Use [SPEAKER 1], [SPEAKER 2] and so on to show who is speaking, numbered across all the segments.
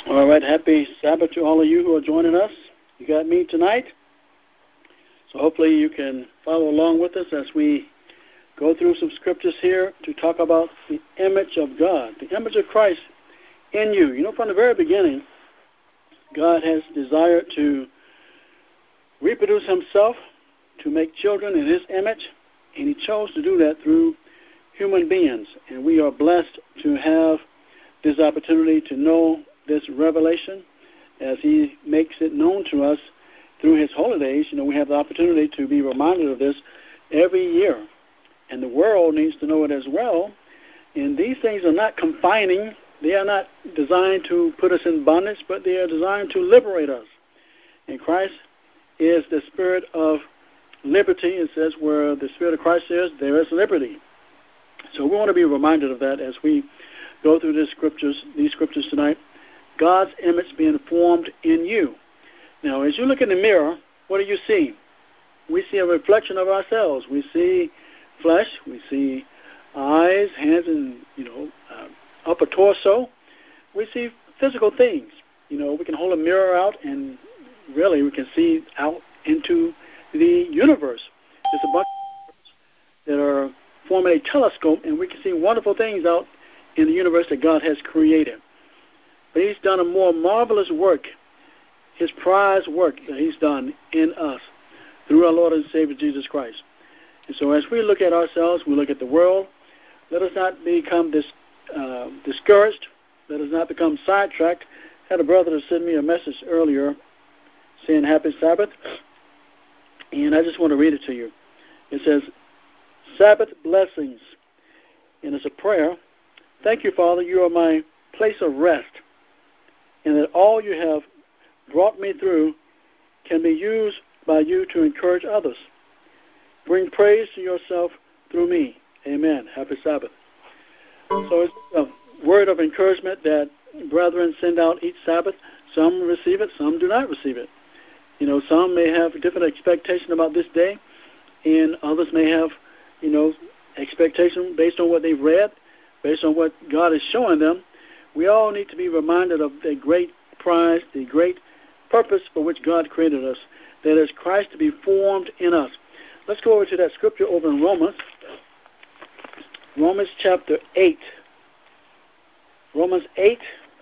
[SPEAKER 1] All right, happy Sabbath to all of you who are joining us. You got me tonight, so hopefully you can follow along with us as we go through some scriptures here to talk about the image of God, the image of Christ in you. You know, from the very beginning, God has desired to reproduce himself, to make children in his image, and he chose to do that through human beings. And we are blessed to have this opportunity to know this revelation as he makes it known to us through his holidays. You know, we have the opportunity to be reminded of this every year. And the world needs to know it as well. And these things are not confining. They are not designed to put us in bondage, but they are designed to liberate us. And Christ is the spirit of liberty. It says where the spirit of Christ is, there is liberty. So we want to be reminded of that as we go through these scriptures tonight. God's image being formed in you. Now, as you look in the mirror, what do you see? We see a reflection of ourselves. We see flesh. We see eyes, hands, and, upper torso. We see physical things. You know, we can hold a mirror out and really we can see out into the universe. There's a bunch of that are forming a telescope, and we can see wonderful things out in the universe that God has created. But he's done a more marvelous work, his prize work that he's done in us through our Lord and Savior Jesus Christ. And so as we look at ourselves, we look at the world, let us not become discouraged. Let us not become sidetracked. I had a brother to send me a message earlier saying Happy Sabbath, and I just want to read it to you. It says, Sabbath blessings, and it's a prayer. Thank you, Father, you are my place of rest, and that all you have brought me through can be used by you to encourage others. Bring praise to yourself through me. Amen. Happy Sabbath. So it's a word of encouragement that brethren send out each Sabbath. Some receive it, some do not receive it. You know, some may have different expectation about this day, and others may have, expectation based on what they've read, based on what God is showing them. We all need to be reminded of the great prize, the great purpose for which God created us, that is Christ to be formed in us. Let's go over to that scripture over in Romans chapter 8. Romans 8.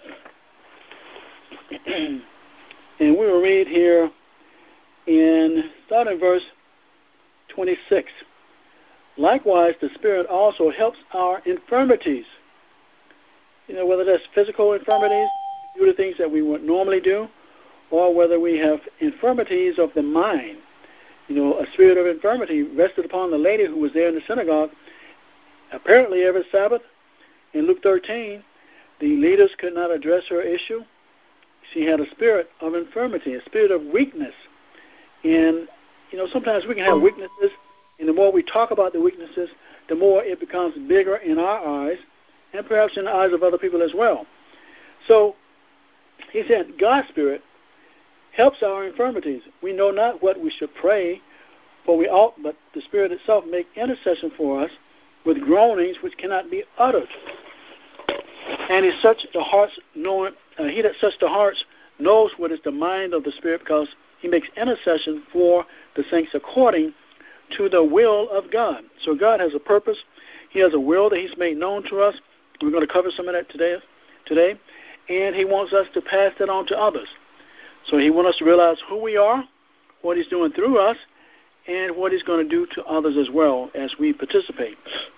[SPEAKER 1] And we will read here starting verse 26. Likewise, the Spirit also helps our infirmities. You know, whether that's physical infirmities, do the things that we would normally do, or whether we have infirmities of the mind. You know, a spirit of infirmity rested upon the lady who was there in the synagogue. Apparently, every Sabbath, in Luke 13, the leaders could not address her issue. She had a spirit of infirmity, a spirit of weakness. And, sometimes we can have weaknesses, and the more we talk about the weaknesses, the more it becomes bigger in our eyes, and perhaps in the eyes of other people as well. So, he said, God's Spirit helps our infirmities. We know not what we should pray, for we ought, but the Spirit itself make intercession for us with groanings which cannot be uttered. And he that searches the hearts knows what is the mind of the Spirit, because he makes intercession for the saints according to the will of God. So God has a purpose. He has a will that he's made known to us. We're going to cover some of that today. And he wants us to pass that on to others. So he wants us to realize who we are, what he's doing through us, and what he's going to do to others as well as we participate.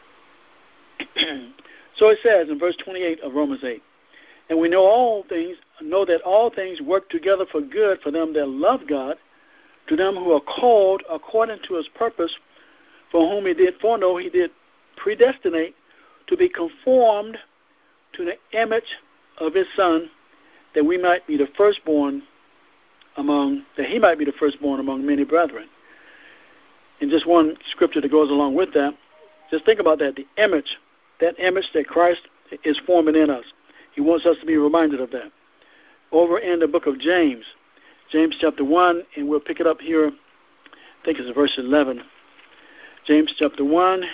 [SPEAKER 1] So it says in verse 28 of Romans 8, and we know that all things work together for good for them that love God, to them who are called according to his purpose, for whom he did foreknow, he did predestinate to be conformed to the image of his Son, that he might be the firstborn among many brethren. And just one scripture that goes along with that, just think about that, that image that Christ is forming in us. He wants us to be reminded of that. Over in the book of James chapter 1, and we'll pick it up here, I think it's verse 11. James chapter 1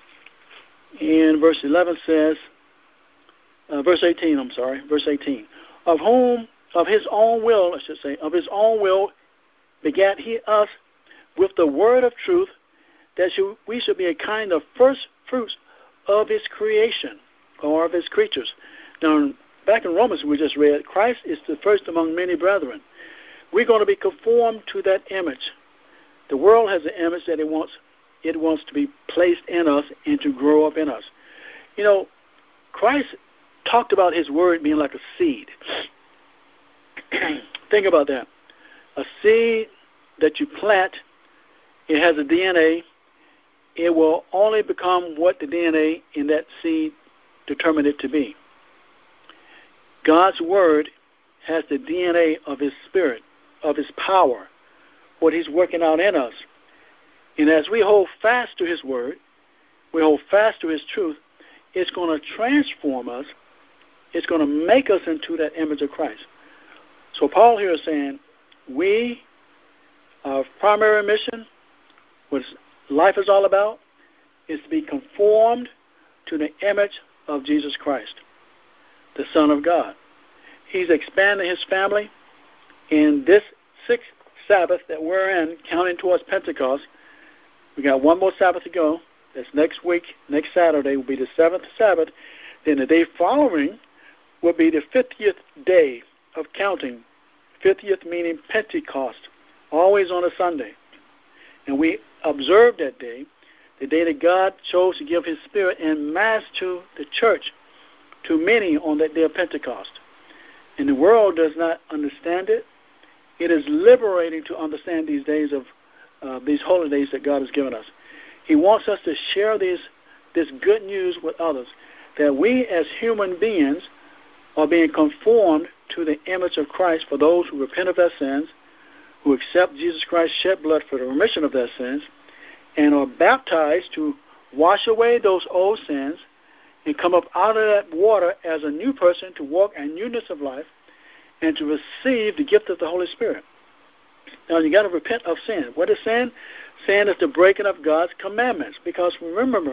[SPEAKER 1] and verse 11 says, verse 18. of his own will, begat he us with the word of truth, that we should be a kind of first fruits of his creation, or of his creatures. Now, back in Romans we just read, Christ is the first among many brethren. We're going to be conformed to that image. The world has an image that it wants to be placed in us and to grow up in us. You know, Christ talked about his word being like a seed. Think about that. A seed that you plant, it has a DNA. It will only become what the DNA in that seed determined it to be. God's word has the DNA of his spirit, of his power, what he's working out in us. And as we hold fast to his word, we hold fast to his truth, it's going to transform us. It's going to make us into that image of Christ. So Paul here is saying, our primary mission, what life is all about, is to be conformed to the image of Jesus Christ, the Son of God. He's expanding his family. In this sixth Sabbath that we're in, counting towards Pentecost, we got one more Sabbath to go. That's next week. Next Saturday will be the seventh Sabbath. Then the day following will be the 50th day of counting. 50th meaning Pentecost, always on a Sunday. And we observe that day, the day that God chose to give his spirit en masse to the church, to many on that day of Pentecost. And the world does not understand it. It is liberating to understand these days of these holy days that God has given us. He wants us to share this good news with others, that we as human beings are being conformed to the image of Christ for those who repent of their sins, who accept Jesus Christ's shed blood for the remission of their sins, and are baptized to wash away those old sins and come up out of that water as a new person to walk in newness of life and to receive the gift of the Holy Spirit. Now, you got to repent of sin. What is sin? Sin is the breaking of God's commandments. Because remember,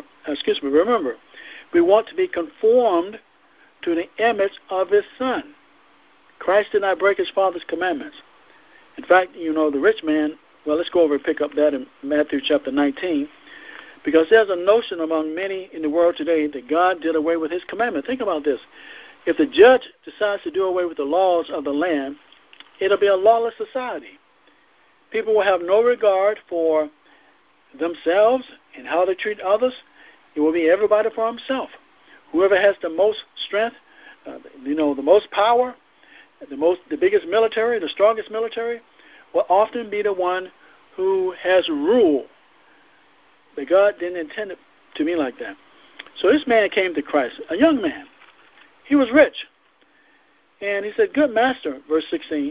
[SPEAKER 1] we want to be conformed to the image of his Son. Christ did not break his Father's commandments. In fact, you know, the rich man, well, let's go over and pick up that in Matthew chapter 19, because there's a notion among many in the world today that God did away with his commandment. Think about this. If the judge decides to do away with the laws of the land, it'll be a lawless society. People will have no regard for themselves and how they treat others. It will be everybody for himself. Whoever has the most strength, the most power, the biggest military, the strongest military, will often be the one who has rule. But God didn't intend it to be like that. So this man came to Christ, a young man. He was rich. And he said, "Good master," verse 16.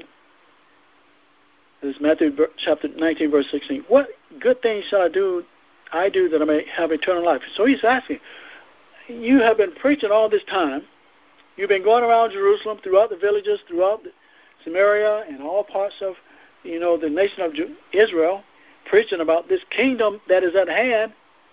[SPEAKER 1] This is Matthew chapter 19, verse 16. "What good things shall I do that I may have eternal life?" So he's asking, you have been preaching all this time. You've been going around Jerusalem, throughout the villages, throughout Samaria, and all parts of, the nation of Israel, preaching about this kingdom that is at hand.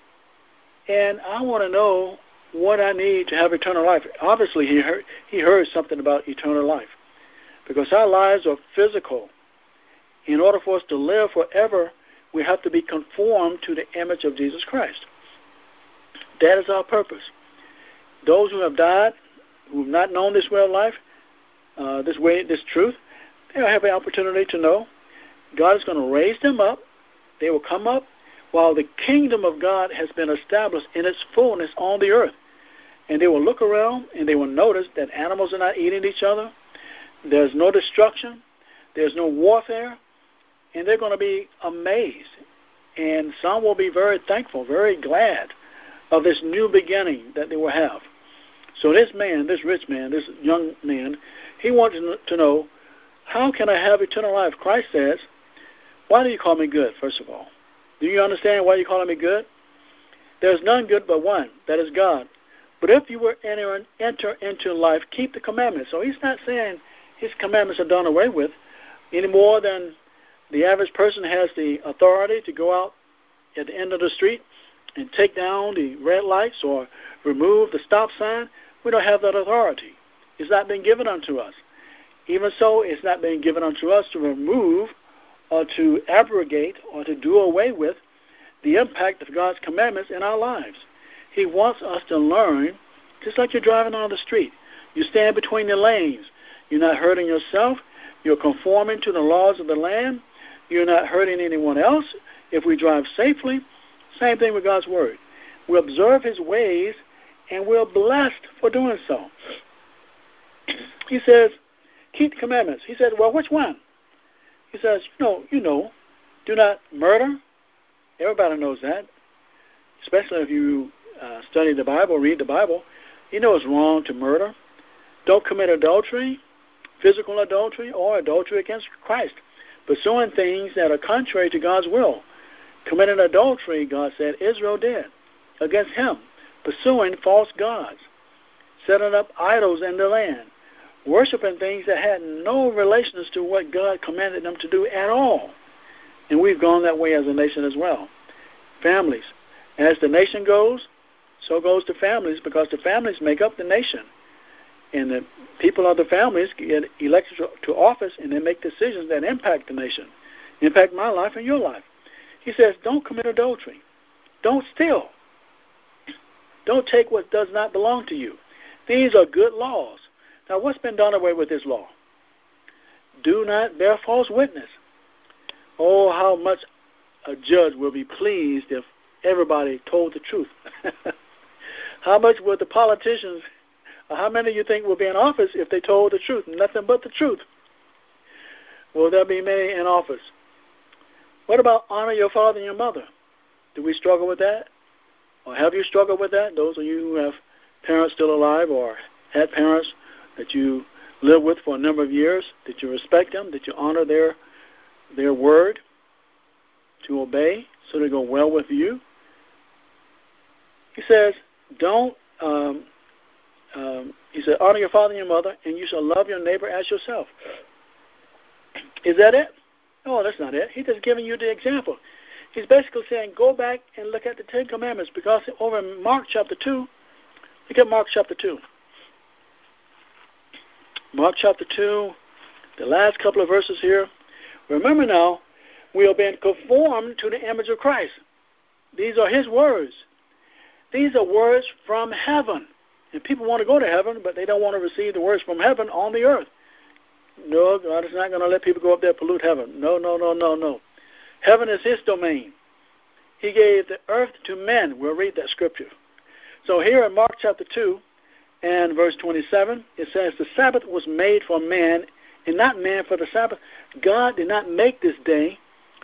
[SPEAKER 1] And I want to know what I need to have eternal life. Obviously, he heard something about eternal life, because our lives are physical. In order for us to live forever, we have to be conformed to the image of Jesus Christ. That is our purpose. Those who have died, who have not known this way of life, this truth, they'll have the opportunity to know. God is going to raise them up. They will come up while the kingdom of God has been established in its fullness on the earth. And they will look around and they will notice that animals are not eating each other. There's no destruction. There's no warfare. And they're going to be amazed. And some will be very thankful, very glad of this new beginning that they will have. So this man, this rich man, this young man, he wanted to know, how can I have eternal life? Christ says, why do you call me good, first of all? Do you understand why you're calling me good? There's none good but one, that is God. But if you were enter into life, keep the commandments. So he's not saying his commandments are done away with any more than the average person has the authority to go out at the end of the street and take down the red lights or remove the stop sign. We don't have that authority. It's not been given unto us. Even so, it's not been given unto us to remove or to abrogate or to do away with the impact of God's commandments in our lives. He wants us to learn, just like you're driving on the street. You stand between the lanes. You're not hurting yourself. You're conforming to the laws of the land. You're not hurting anyone else. If we drive safely, same thing with God's word. We observe his ways, and we're blessed for doing so. He says, keep the commandments. He said, well, which one? He says, you know, do not murder. Everybody knows that, especially if you study the Bible, read the Bible. You know it's wrong to murder. Don't commit adultery, physical adultery, or adultery against Christ. Pursuing things that are contrary to God's will. Committing adultery, God said, Israel did against him. Pursuing false gods. Setting up idols in the land. Worshiping things that had no relations to what God commanded them to do at all. And we've gone that way as a nation as well. Families. As the nation goes, so goes the families, because the families make up the nation. And the people of the families get elected to office, and they make decisions that impact the nation, impact my life and your life. He says, don't commit adultery. Don't steal. Don't take what does not belong to you. These are good laws. Now, what's been done away with this law? Do not bear false witness. Oh, how much a judge will be pleased if everybody told the truth. How much would the politicians, or how many of you think will be in office if they told the truth, nothing but the truth? Will there be many in office? What about honor your father and your mother? Do we struggle with that? Or have you struggled with that? Those of you who have parents still alive or had parents that you lived with for a number of years, did you respect them? Did you honor their word to obey so they go well with you? He says, he said, honor your father and your mother, and you shall love your neighbor as yourself. Is that it? No, that's not it. He's just giving you the example. He's basically saying, go back and look at the Ten Commandments, because over in Mark chapter 2, look at Mark chapter 2. Mark chapter 2, the last couple of verses here. Remember now, we are being conformed to the image of Christ. These are his words. These are words from heaven. And people want to go to heaven, but they don't want to receive the words from heaven on the earth. No, God is not going to let people go up there and pollute heaven. No. Heaven is his domain. He gave the earth to men. We'll read that scripture. So here in Mark chapter 2 and verse 27, it says, the Sabbath was made for man, and not man for the Sabbath. God did not make this day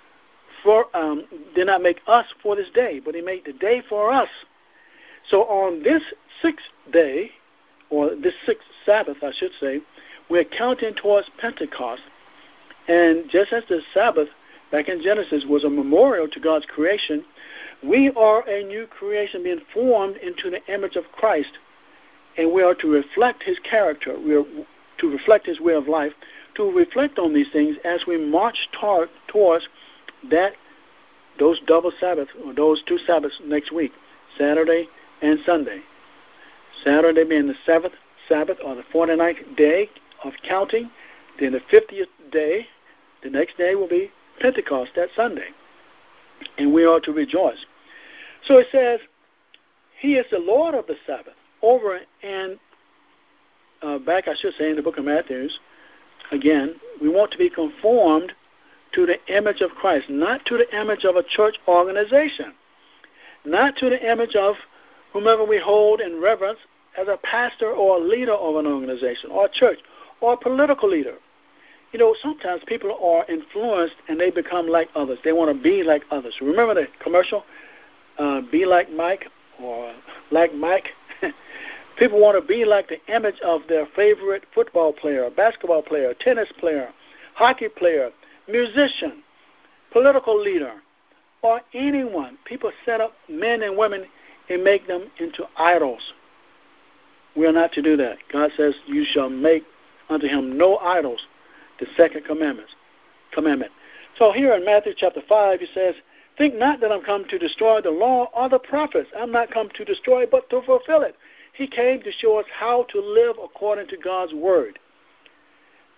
[SPEAKER 1] did not make us for this day, but he made the day for us. So on this sixth day, or this sixth Sabbath, I should say, we're counting towards Pentecost. And just as the Sabbath back in Genesis was a memorial to God's creation, we are a new creation being formed into the image of Christ. And we are to reflect his character. We are to reflect his way of life, to reflect on these things as we march towards those double Sabbaths, or those two Sabbaths next week, Saturday and Sunday. Saturday being the seventh Sabbath, or the 49th day of counting. Then the 50th day, the next day will be Pentecost, that Sunday. And we are to rejoice. So it says, he is the Lord of the Sabbath. Over and back, I should say, in the book of Matthew, again, we want to be conformed to the image of Christ, not to the image of a church organization, not to the image of whomever we hold in reverence as a pastor or a leader of an organization or a church or a political leader. You know, sometimes people are influenced and they become like others. They want to be like others. Remember the commercial, Be Like Mike or Like Mike? People want to be like the image of their favorite football player, basketball player, tennis player, hockey player, musician, political leader, or anyone. People set up men and women and make them into idols. We are not to do that. God says, you shall make unto him no idols, the second commandment. So here in Matthew chapter 5, he says, think not that I'm come to destroy the law or the prophets. I'm not come to destroy, but to fulfill it. He came to show us how to live according to God's word.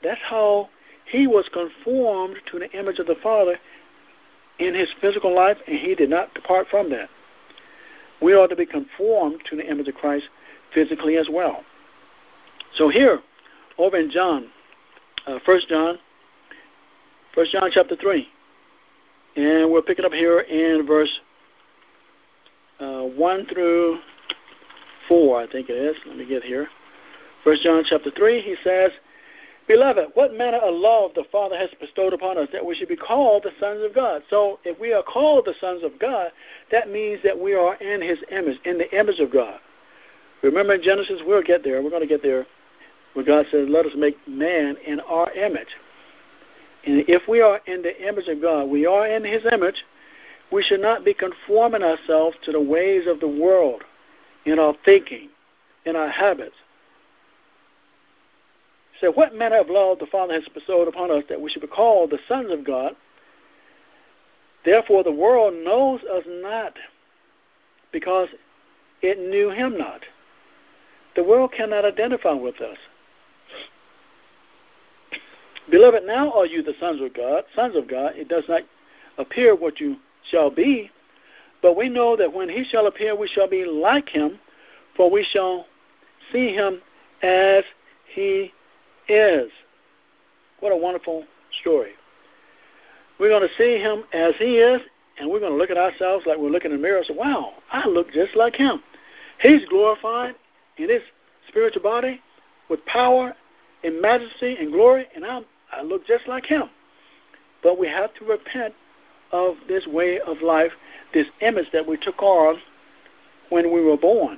[SPEAKER 1] That's how he was conformed to the image of the Father in his physical life, and he did not depart from that. We ought to be conformed to the image of Christ physically as well. So here, over in John, 1 John chapter 3, and we'll pick it up here in verse 1 through 4, I think it is. Let me get here. 1 John chapter 3, he says, Beloved, what manner of love the Father has bestowed upon us that we should be called the sons of God. So if we are called the sons of God, that means that we are in his image, in the image of God. Remember in Genesis, we'll get there. We're going to get there where God says, let us make man in our image. And if we are in the image of God, we are in his image, we should not be conforming ourselves to the ways of the world in our thinking, in our habits. So what manner of love the Father has bestowed upon us that we should be called the sons of God. Therefore the world knows us not, because it knew him not. The world cannot identify with us. Beloved, now are you the sons of God. It does not appear what you shall be, but we know that when he shall appear, we shall be like him, for we shall see him as he is. What a wonderful story. We're going to see him as he is, and we're going to look at ourselves like we're looking in the mirror and say, wow, I look just like him. He's glorified in his spiritual body with power and majesty and glory, and I look just like him. But we have to repent of this way of life, this image that we took on when we were born.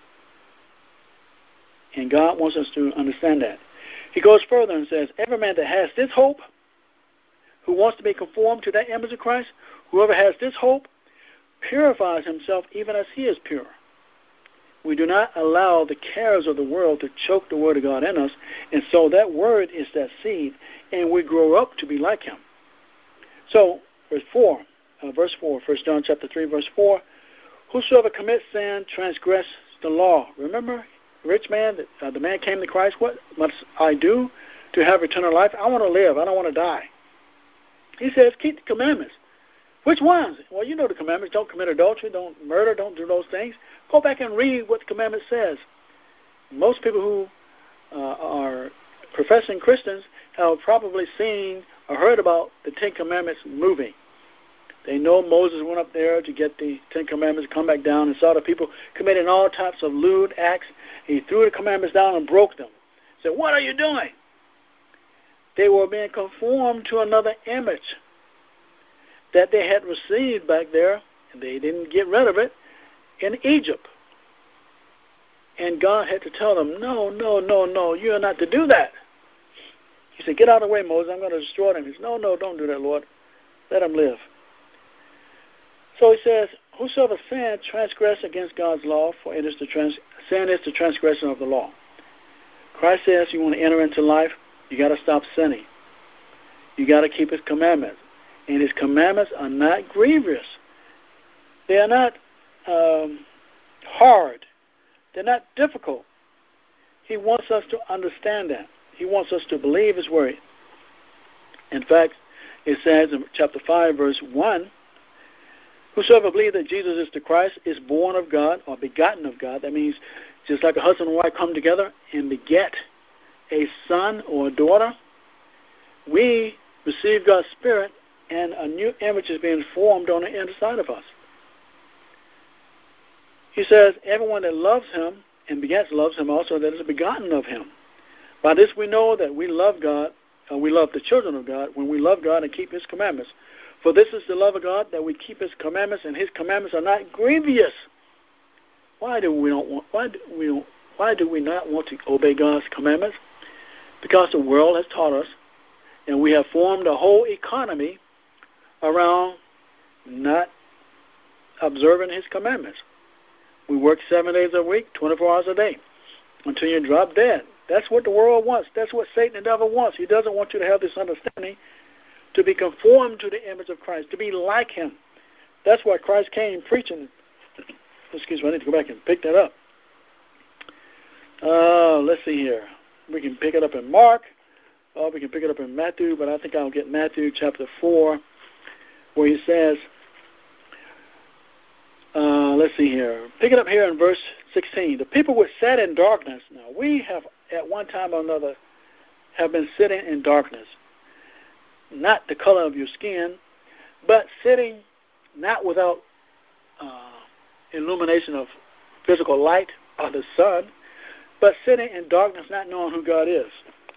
[SPEAKER 1] And God wants us to understand that. He goes further and says, every man that has this hope, who wants to be conformed to that image of Christ, whoever has this hope, purifies himself even as he is pure. We do not allow the cares of the world to choke the word of God in us, and so that word is that seed, and we grow up to be like him. So, verse 4, 1 John chapter 3, verse 4, whosoever commits sin transgresses the law. Remember, rich man, the man came to Christ, what must I do to have eternal life? I want to live. I don't want to die. He says, keep the commandments. Which ones? Well, you know the commandments. Don't commit adultery. Don't murder. Don't do those things. Go back and read what the commandment says. Most people who are professing Christians have probably seen or heard about the Ten Commandments movie. They know Moses went up there to get the Ten Commandments, come back down, and saw the people committing all types of lewd acts. He threw the commandments down and broke them. He said, what are you doing? They were being conformed to another image that they had received back there, and they didn't get rid of it, in Egypt. And God had to tell them, no, you are not to do that. He said, get out of the way, Moses, I'm going to destroy them. He said, no, don't do that, Lord. Let them live. So he says, whosoever sin transgress against God's law, for it is sin is the transgression of the law. Christ says you want to enter into life, you got to stop sinning. You got to keep his commandments. And his commandments are not grievous. They are not hard. They're not difficult. He wants us to understand that. He wants us to believe his word. In fact, it says in chapter 5, verse 1, whosoever believes that Jesus is the Christ is born of God or begotten of God. That means just like a husband and wife come together and beget a son or a daughter, we receive God's Spirit and a new image is being formed on the inside of us. He says, everyone that loves him and begets loves him also that is begotten of him. By this we know that we love God, we love the children of God, when we love God and keep his commandments. For this is the love of God, that we keep his commandments, and his commandments are not grievous. Why do we not want to obey God's commandments? Because the world has taught us, and we have formed a whole economy around not observing his commandments. We work 7 days a week, 24 hours a day, until you drop dead. That's what the world wants. That's what Satan the devil wants. He doesn't want you to have this understanding, to be conformed to the image of Christ, to be like him. That's why Christ came preaching. Excuse me, I need to go back and pick that up. Let's see here. We can pick it up in Mark or we can pick it up in Matthew, but I think I'll get Matthew chapter 4, where he says, let's see here. Pick it up here in verse 16. The people which sat in darkness. Now, we have at one time or another have been sitting in darkness. Not the color of your skin, but sitting not without illumination of physical light or the sun, but sitting in darkness, not knowing who God is.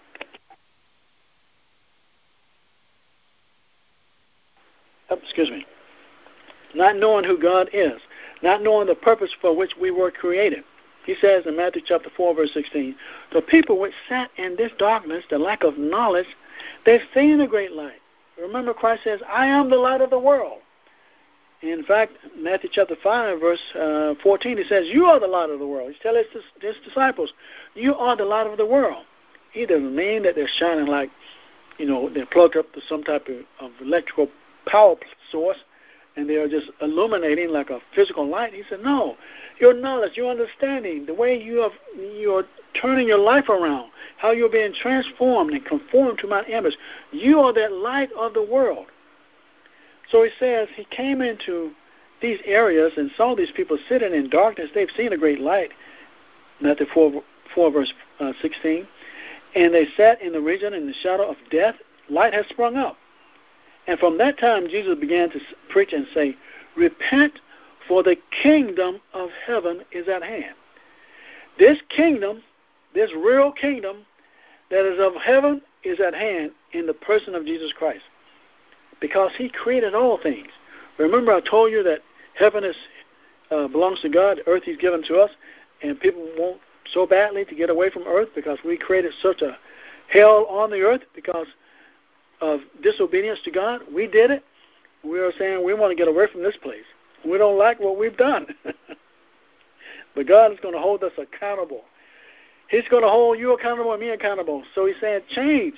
[SPEAKER 1] Excuse me. Not knowing who God is, not knowing the purpose for which we were created. He says in Matthew chapter 4, verse 16, the people which sat in this darkness, the lack of knowledge, they've seen a great light. Remember, Christ says, I am the light of the world. In fact, Matthew chapter 5, verse 14, he says, you are the light of the world. He's telling his disciples, you are the light of the world. He doesn't mean that they're shining like, they're plugged up to some type of electrical power source, and they are just illuminating like a physical light. He said, no, your knowledge, your understanding, the way you're turning your life around, how you're being transformed and conformed to my image, you are that light of the world. So he says he came into these areas and saw these people sitting in darkness. They've seen a great light, Matthew 4 verse 16, and they sat in the region in the shadow of death. Light has sprung up. And from that time, Jesus began to preach and say, repent, for the kingdom of heaven is at hand. This kingdom, this real kingdom that is of heaven is at hand in the person of Jesus Christ, because he created all things. Remember I told you that heaven belongs to God, earth he's given to us, and people want so badly to get away from earth because we created such a hell on the earth because of disobedience to God. We did it. We are saying we want to get away from this place. We don't like what we've done. But God is going to hold us accountable. He's going to hold you accountable and me accountable. So he's saying change.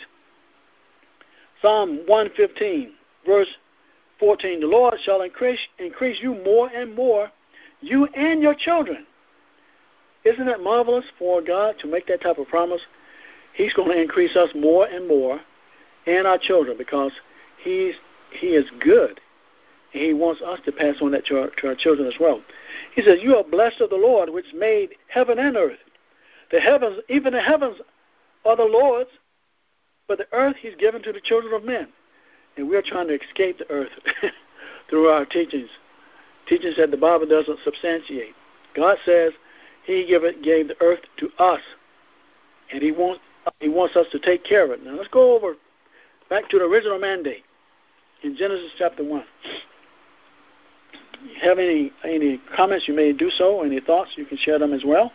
[SPEAKER 1] Psalm 115, verse 14, the Lord shall increase you more and more, you and your children. Isn't it marvelous for God to make that type of promise? He's going to increase us more and more, and our children, because he is good. And he wants us to pass on that to our children as well. He says, you are blessed of the Lord, which made heaven and earth. The heavens, even the heavens are the Lord's, but the earth he's given to the children of men. And we're trying to escape the earth through our teachings that the Bible doesn't substantiate. God says he gave the earth to us, and he wants us to take care of it. Now let's go over back to the original mandate in Genesis chapter 1. You have any comments, you may do so. Any thoughts, you can share them as well.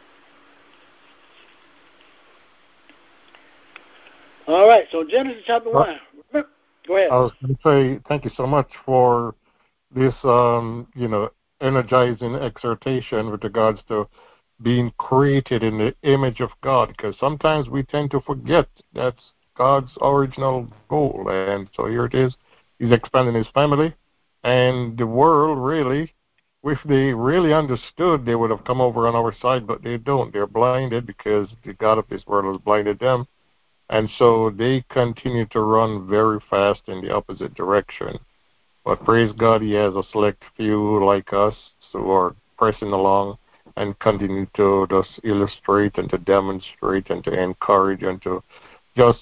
[SPEAKER 1] All right, so Genesis chapter 1. Go ahead.
[SPEAKER 2] I was going to say thank you so much for this, energizing exhortation with regards to being created in the image of God, because sometimes we tend to forget that's God's original goal. And so here it is. He's expanding his family, and the world really, if they really understood, they would have come over on our side, but they don't. They're blinded because the God of this world has blinded them. And so they continue to run very fast in the opposite direction. But praise God, he has a select few like us who are pressing along and continue to just illustrate and to demonstrate and to encourage and to just,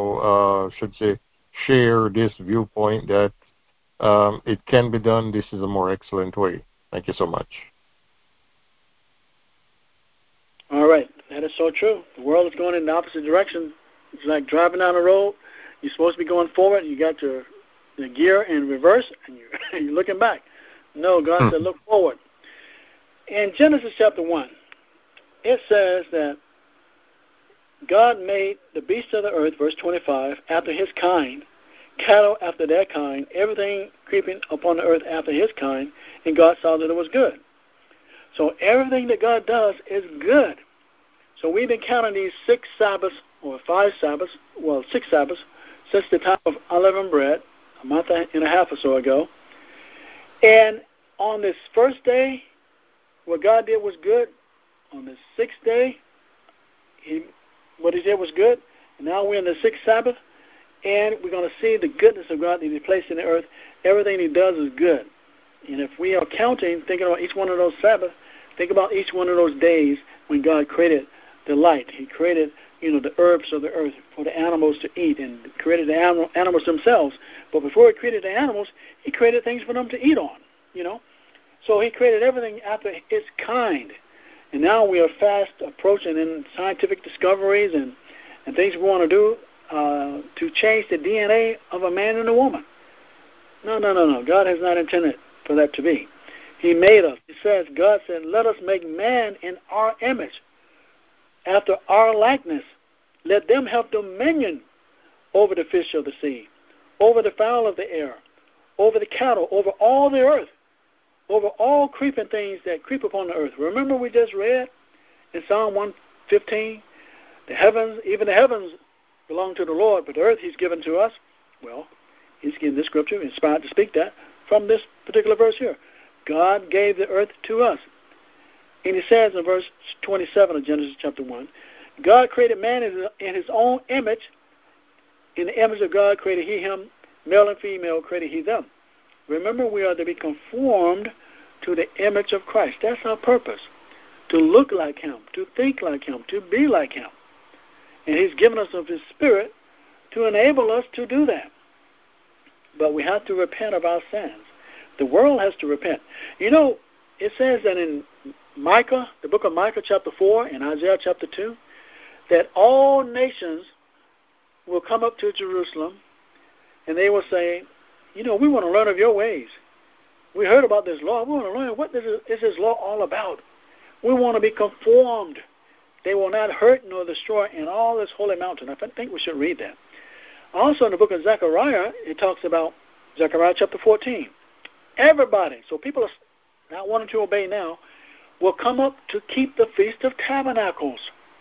[SPEAKER 2] share this viewpoint that it can be done. This is a more excellent way. Thank you so much.
[SPEAKER 1] All right. That is so true. The world is going in the opposite direction. It's like driving down the road. You're supposed to be going forward. You got the gear in reverse, and you're looking back. No, God said look forward. In Genesis chapter 1, it says that God made the beasts of the earth, verse 25, after his kind, cattle after their kind, everything creeping upon the earth after his kind, and God saw that it was good. So everything that God does is good. So we've been counting these 6 Sabbaths, or 5 Sabbaths, 6 Sabbaths, since the time of unleavened bread, a month and a half or so ago. And on this first day, what God did was good. On the 6th day, what he did was good. Now we're in the 6th Sabbath, and we're going to see the goodness of God that He placed in the earth. Everything He does is good. And if we are counting, thinking about each one of those Sabbaths, think about each one of those days when God created the light. He created, the herbs of the earth for the animals to eat, and created the animals themselves. But before He created the animals, He created things for them to eat on, So He created everything after its kind. And now we are fast approaching in scientific discoveries and things we want to do to change the DNA of a man and a woman. No. God has not intended for that to be. He made us. He says, God said, let us make man in our image, after our likeness. Let them have dominion over the fish of the sea, over the fowl of the air, over the cattle, over all the earth, over all creeping things that creep upon the earth. Remember we just read in Psalm 115, even the heavens belong to the Lord, but the earth He's given to us. Well, He's given this scripture, inspired to speak that, from this particular verse here. God gave the earth to us. And He says in verse 27 of Genesis chapter 1, God created man in His own image. In the image of God created He him, male and female created He them. Remember, we are to be conformed to the image of Christ. That's our purpose, to look like Him, to think like Him, to be like Him. And He's given us of His Spirit to enable us to do that. But we have to repent of our sins. The world has to repent. It says that in Micah, the book of Micah chapter 4 and Isaiah chapter 2, that all nations will come up to Jerusalem and they will say, we want to learn of your ways. We heard about this law. We want to learn what is this law all about. We want to be conformed. They will not hurt nor destroy in all this holy mountain. I think we should read that. Also in the book of Zechariah, it talks about Zechariah chapter 14. Everybody, so people are not wanting to obey now, will come up to keep the Feast of Tabernacles.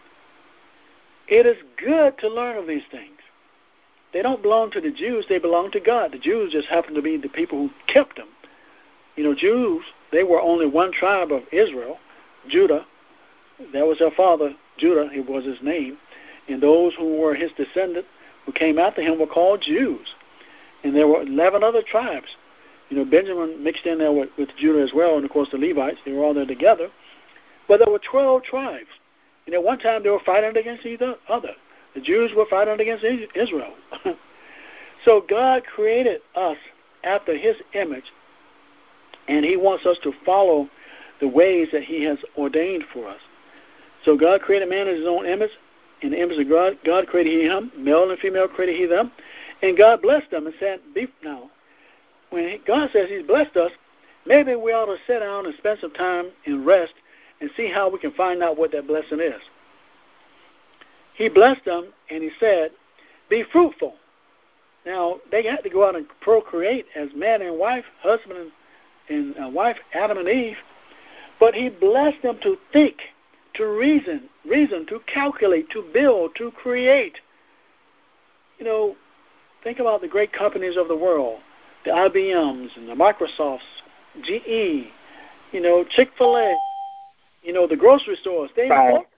[SPEAKER 1] It is good to learn of these things. They don't belong to the Jews, they belong to God. The Jews just happen to be the people who kept them. Jews, they were only one tribe of Israel, Judah. That was their father, Judah, it was his name. And those who were his descendants, who came after him, were called Jews. And there were 11 other tribes. Benjamin mixed in there with Judah as well, and of course the Levites, they were all there together. But there were 12 tribes. And at one time they were fighting against each other. The Jews were fighting against Israel. So God created us after His image, and He wants us to follow the ways that He has ordained for us. So God created man in His own image. In the image of God created He him, male and female created He them. And God blessed them and said, now, when God says He's blessed us, maybe we ought to sit down and spend some time and rest and see how we can find out what that blessing is. He blessed them, and He said, be fruitful. Now, they had to go out and procreate as man and wife, husband and wife, Adam and Eve. But He blessed them to think, to reason, to calculate, to build, to create. Think about the great companies of the world, the IBMs and the Microsofts, GE, Chick-fil-A, the grocery stores. They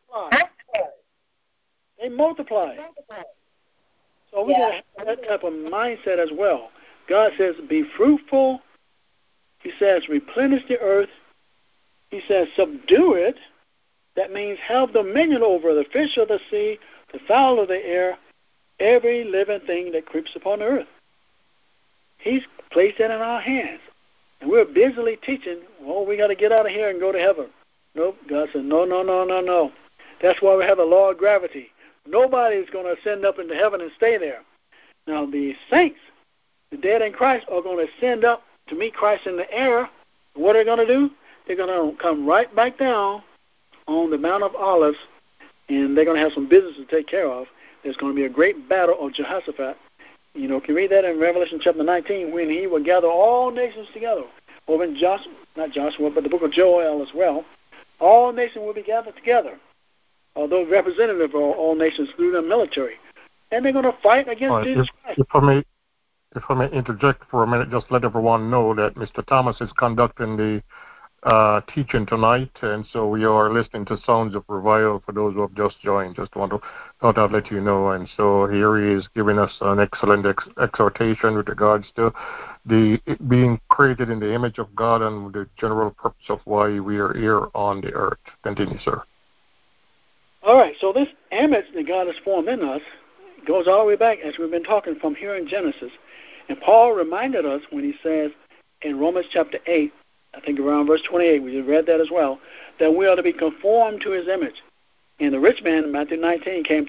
[SPEAKER 1] multiply. So we got to have that type of mindset as well. God says, be fruitful. He says, replenish the earth. He says, subdue it. That means have dominion over the fish of the sea, the fowl of the air, every living thing that creeps upon the earth. He's placed that in our hands. And we're busily teaching, we got to get out of here and go to heaven. Nope. God said, no. That's why we have the law of gravity. Nobody's going to ascend up into heaven and stay there. Now, the saints, the dead in Christ, are going to ascend up to meet Christ in the air. What are they going to do? They're going to come right back down on the Mount of Olives, and they're going to have some business to take care of. There's going to be a great battle of Jehoshaphat. You can read that in Revelation chapter 19, when He will gather all nations together. Over in not Joshua, but the book of Joel as well. All nations will be gathered together, although representative of all nations through their military. And they're going to fight against Jesus Christ.
[SPEAKER 2] If I may interject for a minute, just let everyone know that Mr. Thomas is conducting the teaching tonight, and so we are listening to Sounds of Revival for those who have just joined. Just thought I'd let you know. And so here he is giving us an excellent exhortation with regards to the being created in the image of God and the general purpose of why we are here on the earth. Continue, sir.
[SPEAKER 1] All right, so this image that God has formed in us goes all the way back, as we've been talking, from here in Genesis. And Paul reminded us when he says in Romans chapter 8, I think around verse 28, we just read that as well, that we are to be conformed to his image. And the rich man in Matthew 19 came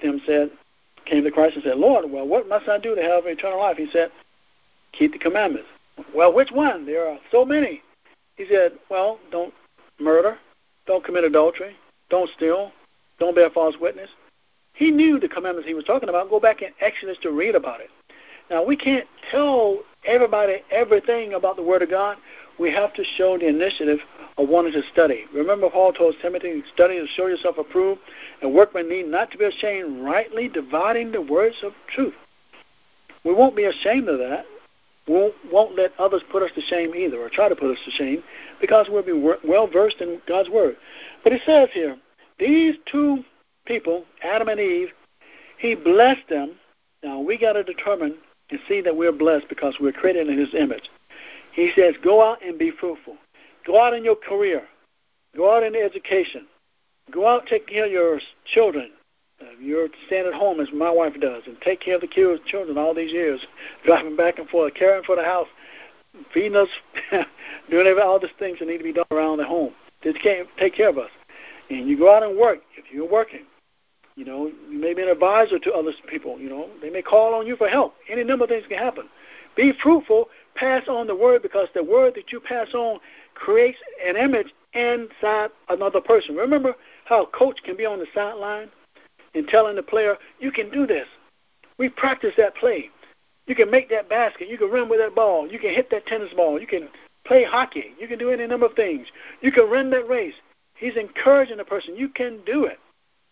[SPEAKER 1] to Christ and said, Lord, well, what must I do to have eternal life? He said, keep the commandments. Well, which one? There are so many. He said, well, don't murder, don't commit adultery, don't steal, don't bear false witness. He knew the commandments he was talking about. Go back in Exodus to read about it. Now, we can't tell everybody everything about the Word of God. We have to show the initiative of wanting to study. Remember, Paul told Timothy, study to show yourself approved, and workmen need not to be ashamed, rightly dividing the words of truth. We won't be ashamed of that. We won't let others put us to shame either, or try to put us to shame, because we'll be well-versed in God's Word. But it says here, these two people, Adam and Eve, he blessed them. Now, we got to determine and see that we're blessed because we're created in his image. He says, go out and be fruitful. Go out in your career. Go out in education. Go out, take care of your children. You're staying at home, as my wife does, and take care of the children all these years, driving back and forth, caring for the house, feeding us, doing all these things that need to be done around the home. Just can't take care of us. And you go out and work if you're working. You know, you may be an advisor to other people. You know, they may call on you for help. Any number of things can happen. Be fruitful. Pass on the word, because the word that you pass on creates an image inside another person. Remember how a coach can be on the sideline and telling the player, you can do this. We practice that play. You can make that basket. You can run with that ball. You can hit that tennis ball. You can play hockey. You can do any number of things. You can run that race. He's encouraging the person. You can do it.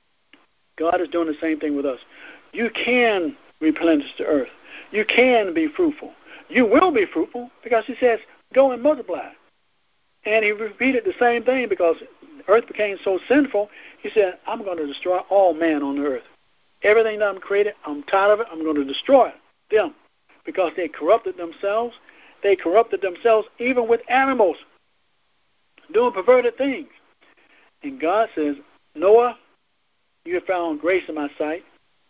[SPEAKER 1] God is doing the same thing with us. You can replenish the earth. You can be fruitful. You will be fruitful, because he says, go and multiply. And he repeated the same thing because the earth became so sinful. He said, I'm going to destroy all man on the earth. Everything that I'm created, I'm tired of it. I'm going to destroy them because they corrupted themselves. They corrupted themselves even with animals, doing perverted things. And God says, Noah, you have found grace in my sight.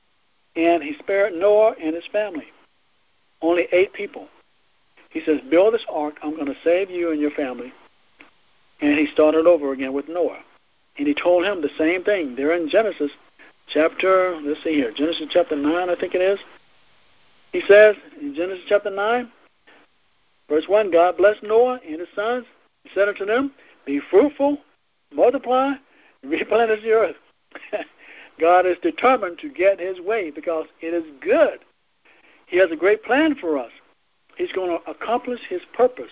[SPEAKER 1] And he spared Noah and his family. Only 8 people. He says, build this ark. I'm going to save you and your family. And he started over again with Noah. And he told him the same thing. They're in Genesis chapter, let's see here, Genesis chapter 9, I think it is. He says in Genesis chapter 9, verse 1, God blessed Noah and his sons. He said unto them, be fruitful, multiply, and replenish the earth. God is determined to get his way because it is good. He has a great plan for us. He's going to accomplish his purpose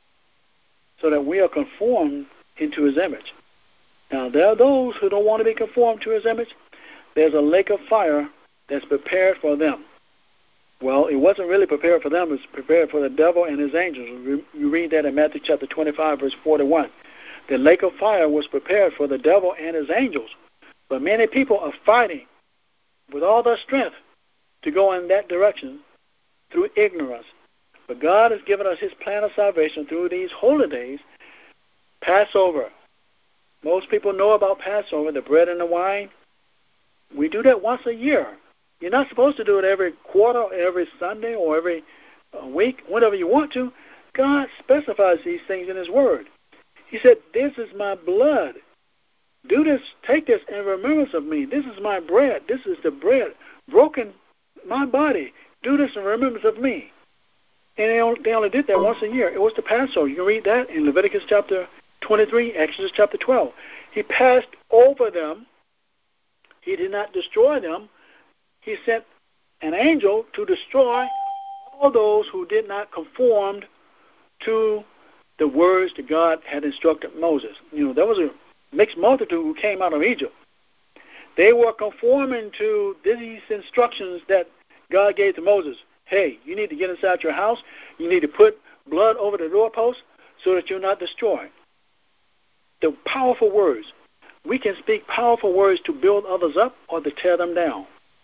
[SPEAKER 1] so that we are conformed into his image. Now, there are those who don't want to be conformed to his image. There's a lake of fire that's prepared for them. Well, it wasn't really prepared for them. It was prepared for the devil and his angels. You read that in Matthew chapter 25, verse 41. The lake of fire was prepared for the devil and his angels. But many people are fighting with all their strength to go in that direction through ignorance. But God has given us his plan of salvation through these holy days. Passover. Most people know about Passover, the bread and the wine. We do that once a year. You're not supposed to do it every quarter, or every Sunday, or every week, whenever you want to. God specifies these things in his word. He said, this is my blood. Do this, take this in remembrance of me. This is my bread. This is the bread broken my body. Do this in remembrance of me. And they only did that once a year. It was the Passover. You can read that in Leviticus chapter 23, Exodus chapter 12. He passed over them. He did not destroy them. He sent an angel to destroy all those who did not conform to the words that God had instructed Moses. You know, there was a mixed multitude who came out of Egypt. They were conforming to these instructions that God gave to Moses. Hey, you need to get inside your house. You need to put blood over the doorpost so that you're not destroyed. the powerful words. We can speak powerful words to build others up or to tear them down.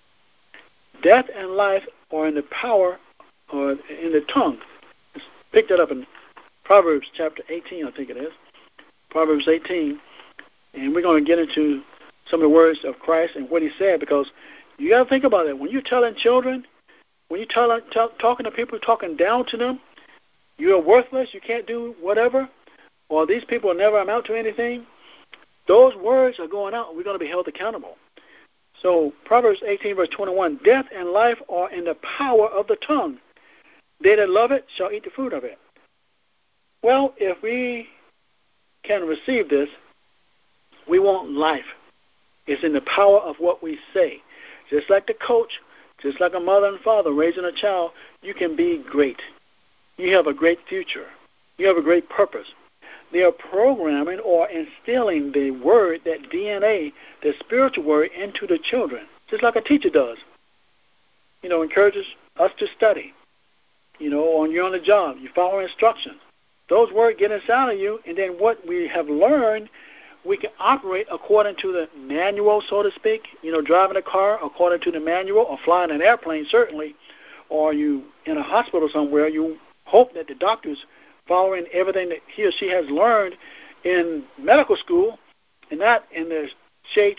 [SPEAKER 1] Death and life are in the power or in the tongue. Let's pick that up in Proverbs chapter 18, I think it is. Proverbs 18. And we're going to get into some of the words of Christ and what he said, because you got to think about it. When you're telling children, when you're talking to people, talking down to them, you're worthless, you can't do whatever, or these people will never amount to anything, those words are going out and we're going to be held accountable. So Proverbs 18, verse 21, death and life are in the power of the tongue. They that love it shall eat the fruit of it. Well, if we can receive this, we want life. It's in the power of what we say. Just like the coach, just like a mother and father raising a child, you can be great. You have a great future. You have a great purpose. They are programming or instilling the word, that DNA, the spiritual word, into the children, just like a teacher does. Encourages us to study. When you're on the job, you follow instructions. Those words get inside of you, and then what we have learned, we can operate according to the manual, so to speak. Driving a car according to the manual, or flying an airplane, certainly, or you in a hospital somewhere, you hope that the doctor's following everything that he or she has learned in medical school, and not in the shade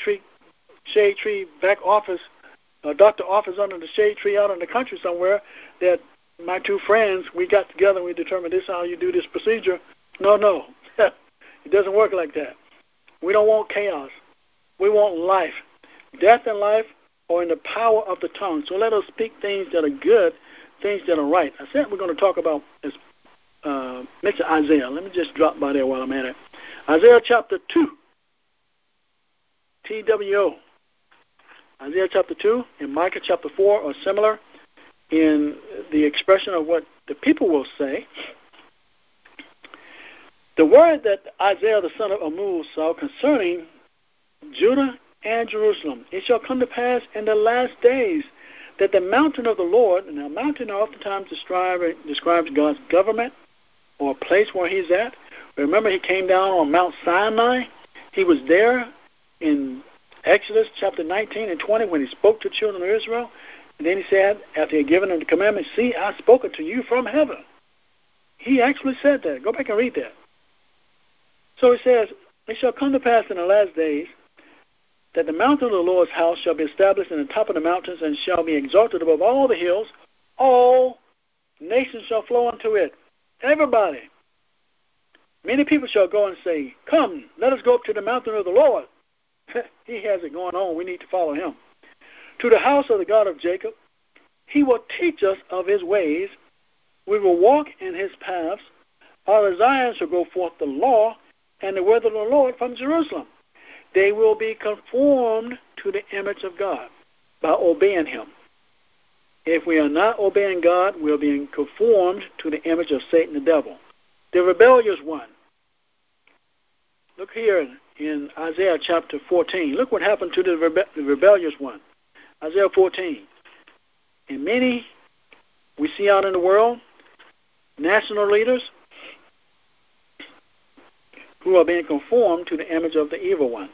[SPEAKER 1] tree back office, doctor office under the shade tree out in the country somewhere, that my two friends, we got together and we determined this is how you do this procedure. No. It doesn't work like that. We don't want chaos. We want life. Death and life are in the power of the tongue. So let us speak things that are good, things that are right. I said we're going to talk about this. Mention Isaiah. Let me just drop by there while I'm at it. Isaiah chapter 2. TWO. Isaiah chapter 2 and Micah chapter 4 are similar in the expression of what the people will say. The word that Isaiah the son of Amoz saw concerning Judah and Jerusalem, it shall come to pass in the last days that the mountain of the Lord, and the mountain oftentimes describes God's government, or a place where he's at. Remember, he came down on Mount Sinai. He was there in Exodus chapter 19 and 20 when he spoke to the children of Israel. And then he said, after he had given them the commandment, see, I spoke to you from heaven. He actually said that. Go back and read that. So he says, it shall come to pass in the last days that the mountain of the Lord's house shall be established in the top of the mountains and shall be exalted above all the hills. All nations shall flow unto it. Everybody. Many people shall go and say, come, let us go up to the mountain of the Lord. He has it going on. We need to follow him. To the house of the God of Jacob. He will teach us of his ways. We will walk in his paths. Out of Zion shall go forth the law and the word of the Lord from Jerusalem. They will be conformed to the image of God by obeying him. If we are not obeying God, we're being conformed to the image of Satan the devil. The rebellious one. Look here in Isaiah chapter 14. Look what happened to the rebellious one. Isaiah 14. And many we see out in the world, national leaders who are being conformed to the image of the evil one.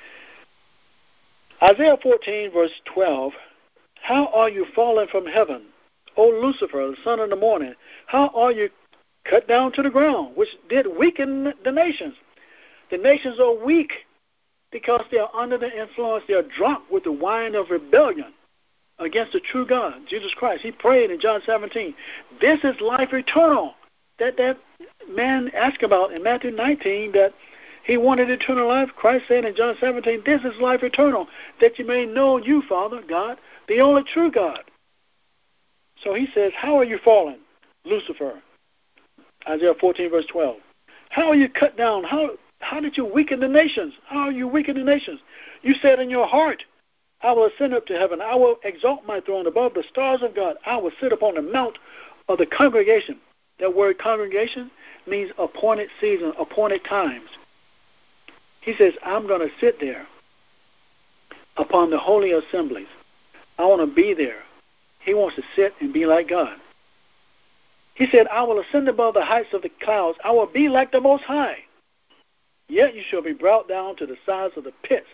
[SPEAKER 1] Isaiah 14, verse 12. How are you fallen from heaven, O Lucifer, the son of the morning? How are you cut down to the ground, which did weaken the nations? The nations are weak because they are under the influence. They are drunk with the wine of rebellion against the true God, Jesus Christ. He prayed in John 17. This is life eternal. That man asked about in Matthew 19 that he wanted eternal life. Christ said in John 17, this is life eternal, that you may know you, Father, God, the only true God. So he says, how are you fallen, Lucifer? Isaiah 14, verse 12. How are you cut down? How did you weaken the nations? How are you weaken the nations? You said in your heart, I will ascend up to heaven. I will exalt my throne above the stars of God. I will sit upon the mount of the congregation. That word congregation means appointed season, appointed times. He says, I'm going to sit there upon the holy assemblies. I want to be there. He wants to sit and be like God. He said, I will ascend above the heights of the clouds. I will be like the Most High. Yet you shall be brought down to the sides of the pit.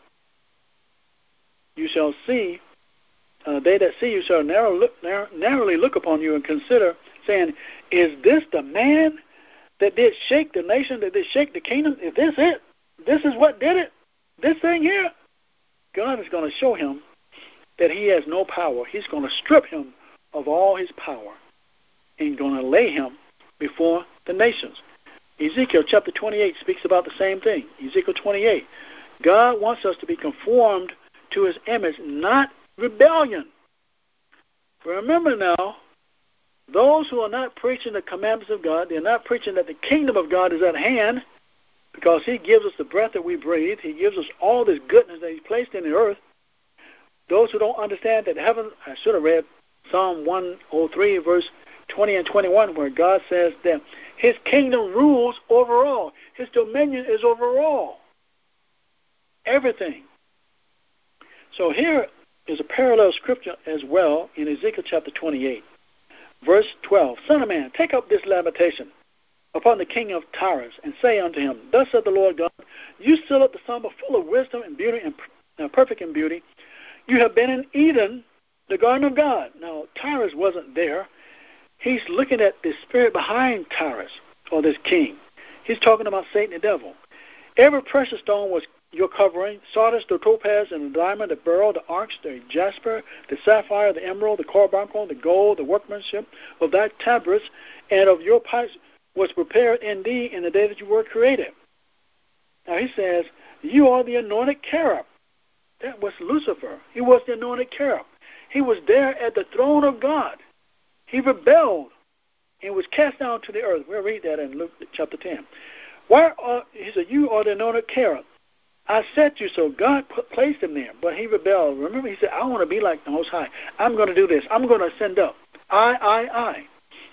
[SPEAKER 1] You shall see, they that see you shall narrowly look upon you and consider, saying, is this the man that did shake the nation, that did shake the kingdom? Is this it? This is what did it? This thing here? God is going to show him that he has no power. He's going to strip him of all his power and going to lay him before the nations. Ezekiel chapter 28 speaks about the same thing. Ezekiel 28. God wants us to be conformed to his image, not rebellion. Remember now, those who are not preaching the commandments of God, they're not preaching that the kingdom of God is at hand, because he gives us the breath that we breathe. He gives us all this goodness that he's placed in the earth. Those who don't understand that heaven, I should have read Psalm 103, verse 20 and 21, where God says that his kingdom rules over all. His dominion is over all. Everything. So here is a parallel scripture as well in Ezekiel chapter 28, verse 12. Son of man, take up this lamentation upon the king of Tyrus, and say unto him, thus saith the Lord God, you still up the summer full of wisdom and beauty and perfect in beauty. You have been in Eden, the garden of God. Now, Tyrus wasn't there. He's looking at the spirit behind Tyrus, or this king. He's talking about Satan the devil. Every precious stone was your covering, sardis, the topaz, and the diamond, the beryl, the onyx, the jasper, the sapphire, the emerald, the carbuncle, the gold, the workmanship of thy tabrets, and of your pipes was prepared in thee in the day that you were created. Now he says, you are the anointed cherub. That was Lucifer. He was the anointed cherub. He was there at the throne of God. He rebelled and was cast down to the earth. We'll read that in Luke chapter 10. He said, you are the anointed cherub. I set you, so God placed him there, but he rebelled. Remember, he said, I want to be like the Most High. I'm going to do this. I'm going to ascend up. I.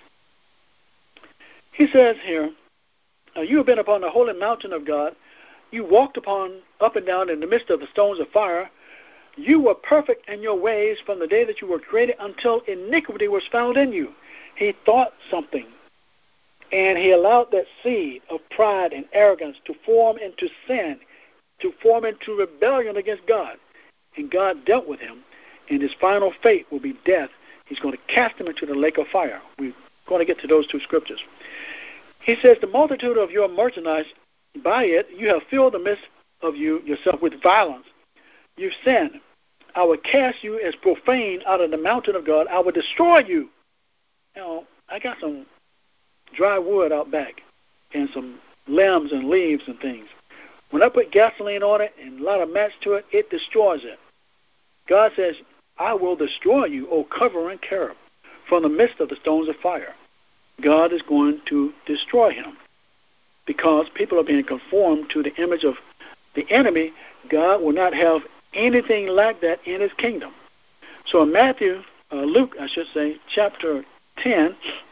[SPEAKER 1] He says here, you have been upon the holy mountain of God. You walked upon up and down in the midst of the stones of fire. You were perfect in your ways from the day that you were created until iniquity was found in you. He thought something, and he allowed that seed of pride and arrogance to form into sin, to form into rebellion against God. And God dealt with him, and his final fate will be death. He's going to cast him into the lake of fire. We're going to get to those two scriptures. He says, the multitude of your merchandise, by it you have filled the midst of yourself with violence. You've sinned. I will cast you as profane out of the mountain of God. I will destroy you. Now, I got some dry wood out back and some limbs and leaves and things. When I put gasoline on it and a lot of match to it, it destroys it. God says, I will destroy you, O covering cherub, from the midst of the stones of fire. God is going to destroy him because people are being conformed to the image of the enemy. God will not have anything like that in his kingdom. So in Luke, chapter 10,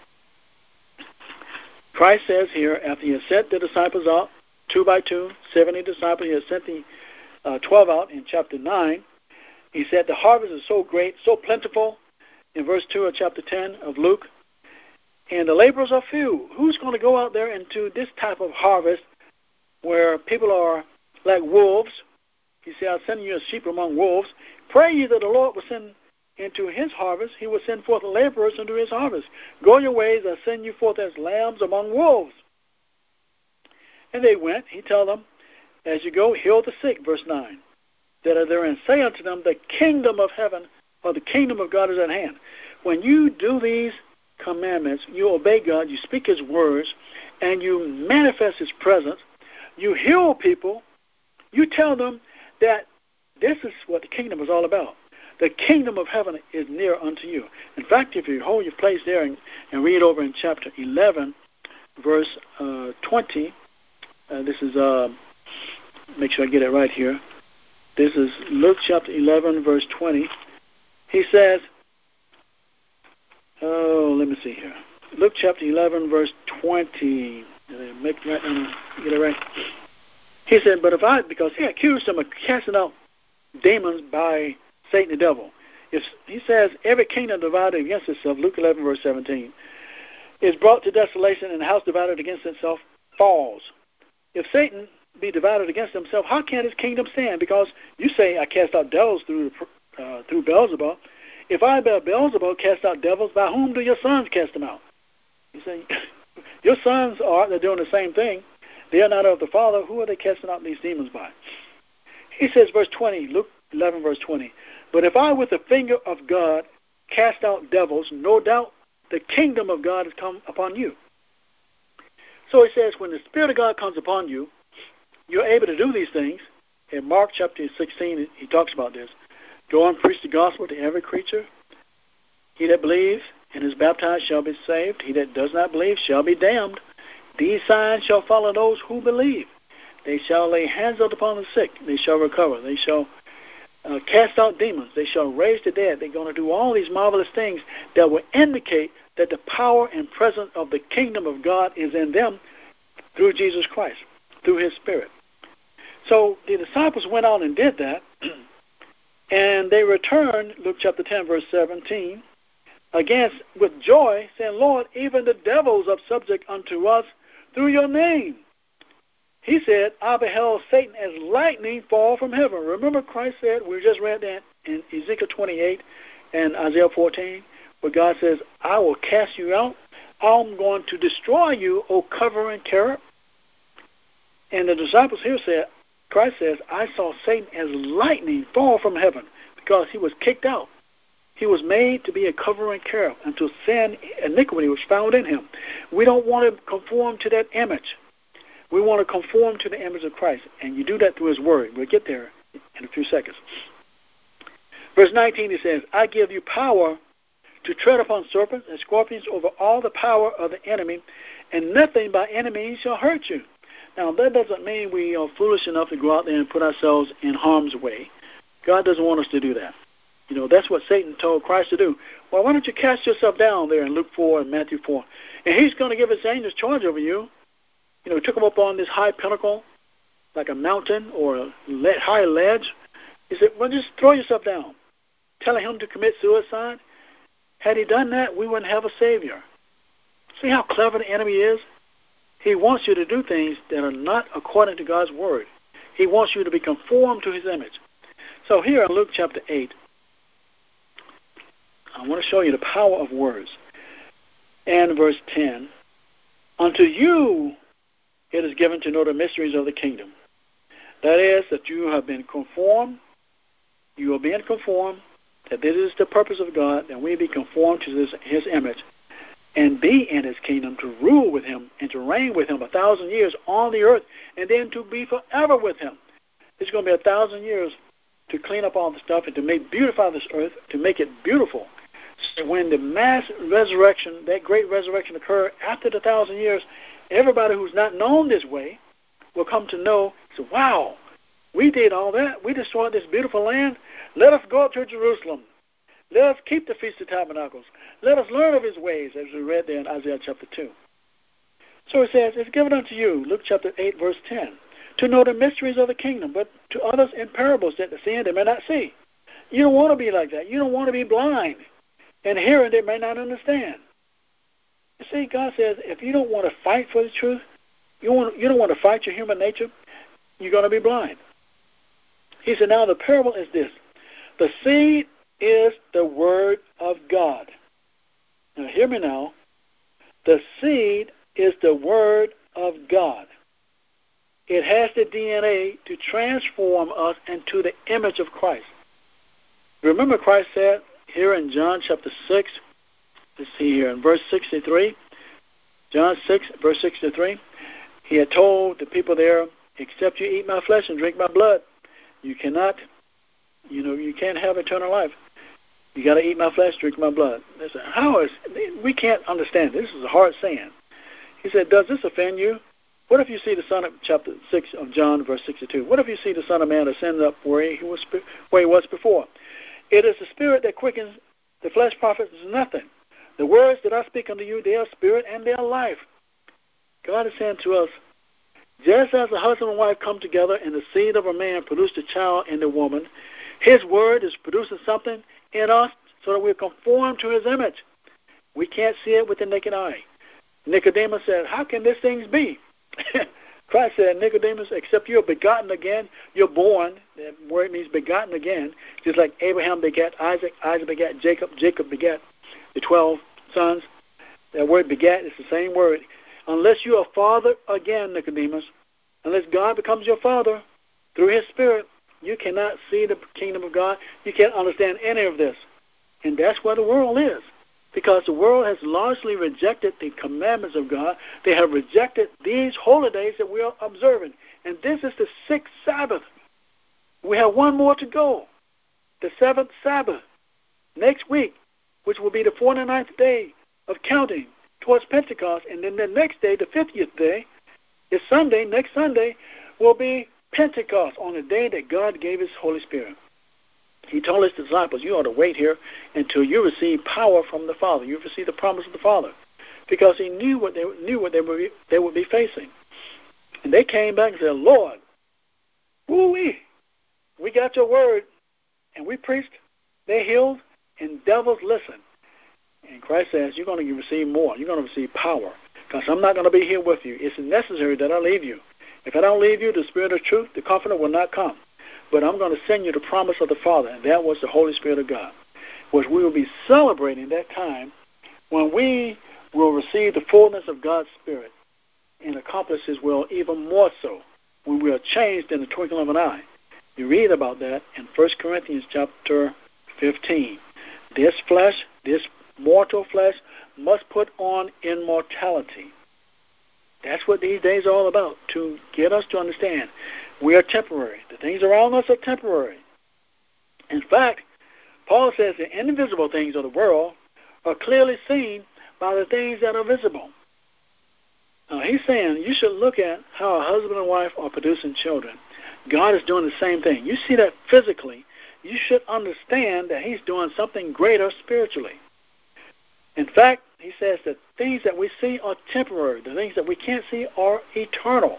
[SPEAKER 1] Christ says here, after he has sent the disciples out, 2 by 2, 70 disciples, he has sent the 12 out in chapter 9. He said the harvest is so great, so plentiful, in verse 2 of chapter 10 of Luke, and the laborers are few. Who's going to go out there into this type of harvest where people are like wolves? He said, I'll send you as sheep among wolves. Pray ye that the Lord will send into his harvest. He will send forth laborers into his harvest. Go your ways, I'll send you forth as lambs among wolves. And they went. He told them, as you go, heal the sick, verse 9, that are there, and say unto them, the kingdom of heaven, or the kingdom of God is at hand. When you do these commandments, you obey God, you speak his words, and you manifest his presence, you heal people, you tell them that this is what the kingdom is all about. The kingdom of heaven is near unto you. In fact, if you hold your place there and read over in chapter 11, verse 20, this is, make sure I get it right here. This is Luke chapter 11, verse 20. He says, let me see here. Luke chapter 11, verse 20. Get it right. He said, because he accused them of casting out demons by Satan the devil. He says, every kingdom divided against itself, Luke 11, verse 17, is brought to desolation, and the house divided against itself falls. If Satan be divided against himself, how can his kingdom stand? Because you say, I cast out devils through Beelzebub. If I, by Beelzebub, cast out devils, by whom do your sons cast them out? You say, your sons they're doing the same thing. They are not of the Father. Who are they casting out these demons by? He says, verse 20, Luke 11, verse 20, but if I with the finger of God cast out devils, no doubt the kingdom of God has come upon you. So he says, when the Spirit of God comes upon you, you're able to do these things. In Mark chapter 16, he talks about this. Go and preach the gospel to every creature. He that believes and is baptized shall be saved. He that does not believe shall be damned. These signs shall follow those who believe. They shall lay hands upon the sick. They shall recover. They shall cast out demons. They shall raise the dead. They're going to do all these marvelous things that will indicate that the power and presence of the kingdom of God is in them through Jesus Christ, through his Spirit. So the disciples went out and did that, and they returned, Luke chapter 10, verse 17, again with joy, saying, Lord, even the devils are subject unto us through your name. He said, I beheld Satan as lightning fall from heaven. Remember Christ said, we just read that in Ezekiel 28 and Isaiah 14, where God says, I will cast you out. I'm going to destroy you, O covering cherub. And the disciples here said, Christ says, I saw Satan as lightning fall from heaven because he was kicked out. He was made to be a covering cherub until sin, iniquity was found in him. We don't want to conform to that image. We want to conform to the image of Christ, and you do that through his word. We'll get there in a few seconds. Verse 19, he says, I give you power to tread upon serpents and scorpions over all the power of the enemy, and nothing by any means shall hurt you. Now, that doesn't mean we are foolish enough to go out there and put ourselves in harm's way. God doesn't want us to do that. You know, that's what Satan told Christ to do. Well, why don't you cast yourself down there in Luke 4 and Matthew 4? And he's going to give his angels charge over you. You know, he took him up on this high pinnacle, like a mountain or a high ledge. He said, well, just throw yourself down, telling him to commit suicide. Had he done that, we wouldn't have a Savior. See how clever the enemy is? He wants you to do things that are not according to God's word. He wants you to be conformed to his image. So here in Luke chapter 8, I want to show you the power of words. And verse 10, unto you it is given to know the mysteries of the kingdom. That is, that you have been conformed, you are being conformed, that this is the purpose of God, that we be conformed to his image, and be in his kingdom, to rule with him and to reign with him 1,000 years on the earth, and then to be forever with him. It's going to be 1,000 years to clean up all the stuff and to beautify this earth, to make it beautiful. So when the mass resurrection, that great resurrection occur after the 1,000 years, everybody who's not known this way will come to know, so, wow, we did all that. We destroyed this beautiful land. Let us go up to Jerusalem. Let us keep the Feast of Tabernacles. Let us learn of his ways, as we read there in Isaiah chapter 2. So it says, it's given unto you, Luke chapter 8, verse 10, to know the mysteries of the kingdom, but to others in parables, that the seeing they may not see. You don't want to be like that. You don't want to be blind, and hearing they may not understand. You see, God says, if you don't want to fight for the truth, you don't want to fight your human nature, you're going to be blind. He said, now the parable is this. The seed is the word of God. Now hear me now. The seed is the word of God. It has the DNA to transform us into the image of Christ. Remember Christ said here in John chapter 6, let's see here, in verse 63, John 6, verse 63, he had told the people there, except you eat my flesh and drink my blood, you cannot, you can't have eternal life. You got to eat my flesh, drink my blood. They said, we can't understand. This is a hard saying. He said, does this offend you? What if you see the Son of chapter 6 of John, verse 62? What if you see the Son of Man ascend up where he was before? It is the Spirit that quickens, the flesh profits nothing. The words that I speak unto you, they are spirit and they are life. God is saying to us, just as a husband and wife come together and the seed of a man produced a child in the woman, his word is producing something in us so that we're conformed to his image. We can't see it with the naked eye. Nicodemus said, how can these things be? Christ said, Nicodemus, except you're begotten again, you're born. That word means begotten again. Just like Abraham begat Isaac, Isaac begat Jacob, Jacob begat the 12 sons. That word begat is the same word. Unless you are fathered again, Nicodemus, unless God becomes your father through his Spirit, you cannot see the kingdom of God. You can't understand any of this. And that's where the world is. Because the world has largely rejected the commandments of God. They have rejected these holy days that we are observing. And this is the 6th Sabbath. We have one more to go. The 7th Sabbath. Next week, which will be the 49th day of counting towards Pentecost. And then the next day, the 50th day, is Sunday. Next Sunday will be Pentecost, on the day that God gave his Holy Spirit. He told his disciples, you ought to wait here until you receive power from the Father. You receive the promise of the Father. Because he knew what they would be facing. And they came back and said, Lord, woo-wee, we got your word, and we preached, they healed, and devils listened. And Christ says, you're going to receive more. You're going to receive power. Because I'm not going to be here with you. It's necessary that I leave you. If I don't leave you, the Spirit of truth, the Comforter, will not come. But I'm going to send you the promise of the Father, and that was the Holy Spirit of God, which we will be celebrating that time when we will receive the fullness of God's Spirit and accomplish his will even more so when we are changed in the twinkling of an eye. You read about that in 1 Corinthians chapter 15. This flesh, this mortal flesh, must put on immortality. That's what these days are all about, to get us to understand we are temporary. The things around us are temporary. In fact, Paul says the invisible things of the world are clearly seen by the things that are visible. Now, he's saying you should look at how a husband and wife are producing children. God is doing the same thing. You see that physically. You should understand that he's doing something greater spiritually. In fact, he says that things that we see are temporary. The things that we can't see are eternal.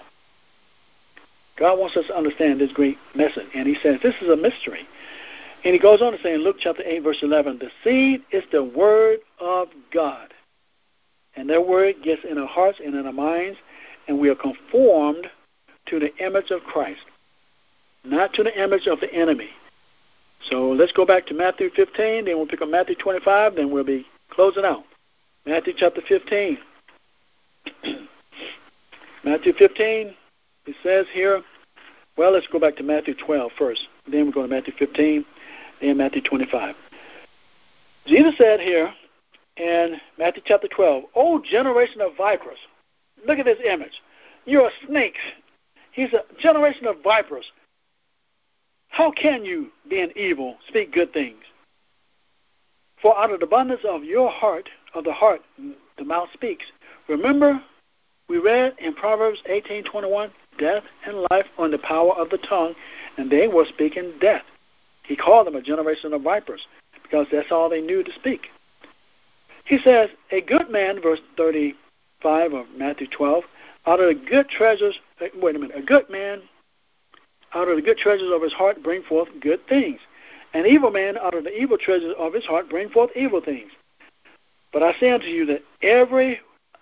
[SPEAKER 1] God wants us to understand this great message. And he says this is a mystery. And he goes on to say in Luke chapter 8, verse 11, the seed is the word of God. And that word gets in our hearts and in our minds, and we are conformed to the image of Christ, not to the image of the enemy. So let's go back to Matthew 15, then we'll pick up Matthew 25, then we'll be closing out. Matthew chapter 15. Matthew 15, it says here, well, let's go back to Matthew 12 first. Then we'll go to Matthew 15, then Matthew 25. Jesus said here in Matthew chapter 12, O generation of vipers, look at this image. You're snakes. He's a generation of vipers. How can you, being evil, speak good things? For out of the abundance of your heart, of the heart, the mouth speaks. Remember, we read in Proverbs 18:21, death and life are in the power of the tongue, and they were speaking death. He called them a generation of vipers, because that's all they knew to speak. He says, a good man, verse 35 of Matthew 12, out of the good treasures, a good man, out of the good treasures of his heart bring forth good things. An evil man out of the evil treasures of his heart bring forth evil things. But I say unto you that every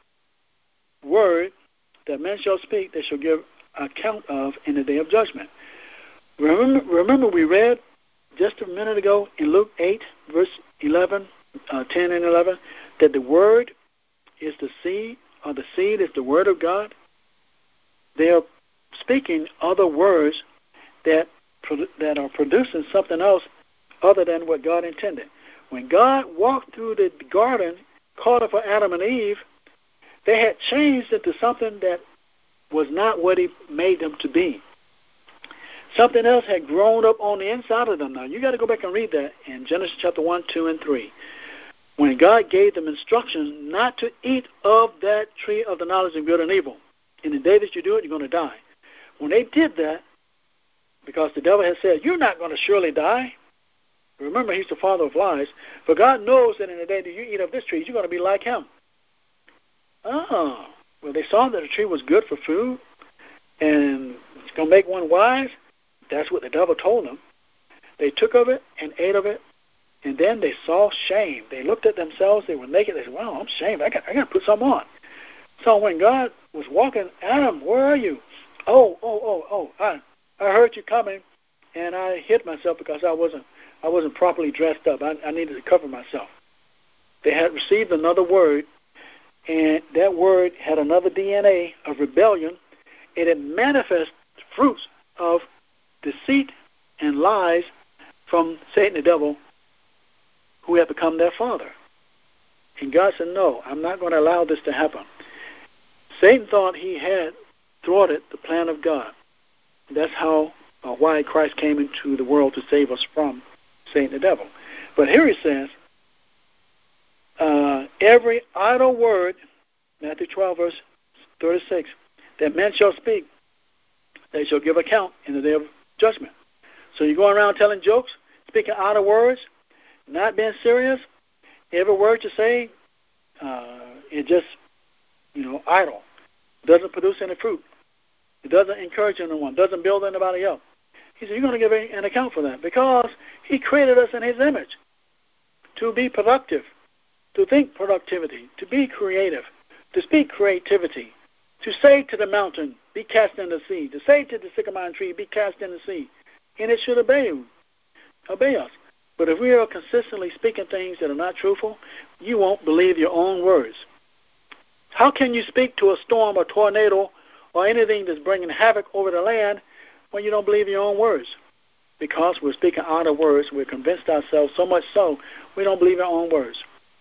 [SPEAKER 1] word that men shall speak, they shall give account of in the day of judgment. Remember we read just a minute ago in Luke 8, verse 11, 10 and 11, that the word is the seed, or the seed is the word of God. They are speaking other words that are producing something else other than what God intended. When God walked through the garden, calling for Adam and Eve, they had changed into something that was not what he made them to be. Something else had grown up on the inside of them. Now, you got to go back and read that in Genesis chapter 1, 2, and 3. When God gave them instructions not to eat of that tree of the knowledge of good and evil. In the day that you do it, you're going to die. When they did that, because the devil had said, you're not going to surely die. Remember, he's the father of lies. For God knows that in the day that you eat of this tree, you're going to be like him. Oh, well, they saw that the tree was good for food and it's going to make one wise. That's what the devil told them. They took of it and ate of it, and then they saw shame. They looked at themselves. They were naked. They said, wow, I'm ashamed. I got to put something on. So when God was walking, Adam, where are you? I heard you coming, and I hid myself because I wasn't properly dressed up. I needed to cover myself. They had received another word, and that word had another DNA of rebellion. It had manifest fruits of deceit and lies from Satan the devil, who had become their father. And God said, no, I'm not going to allow this to happen. Satan thought he had thwarted the plan of God. That's why Christ came into the world, to save us from Satan the devil. But here he says, every idle word, Matthew 12, verse 36, that men shall speak, they shall give account in the day of judgment. So you're going around telling jokes, speaking idle words, not being serious. Every word you say, it just, idle. It doesn't produce any fruit. It doesn't encourage anyone. It doesn't build anybody up. He said, you're going to give an account for that, because he created us in his image to be productive, to think productivity, to be creative, to speak creativity, to say to the mountain, be cast in the sea, to say to the sycamore tree, be cast in the sea, and it should obey us. But if we are consistently speaking things that are not truthful, you won't believe your own words. How can you speak to a storm or tornado or anything that's bringing havoc over the land when you don't believe your own words? Because we're speaking out of words, we're convinced ourselves so much so we don't believe our own words.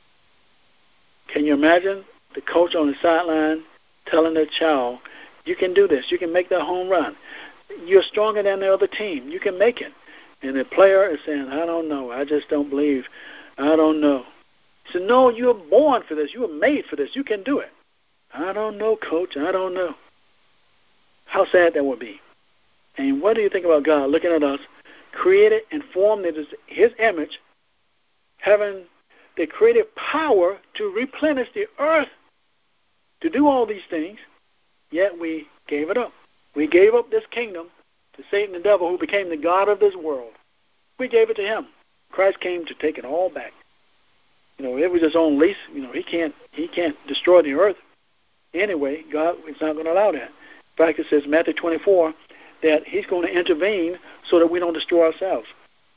[SPEAKER 1] Can you imagine the coach on the sideline telling their child, you can do this, you can make that home run, you're stronger than the other team, you can make it. And the player is saying, I don't know, I just don't believe, I don't know. He said, no, you were born for this, you were made for this, you can do it. I don't know, coach, I don't know. How sad that would be. And what do you think about God looking at us, created and formed in his image, having the creative power to replenish the earth, to do all these things, yet we gave it up. We gave up this kingdom to Satan the devil, who became the God of this world. We gave it to him. Christ came to take it all back. It was his own lease. He can't destroy the earth. Anyway, God is not going to allow that. In fact, it says in Matthew 24 that he's going to intervene so that we don't destroy ourselves.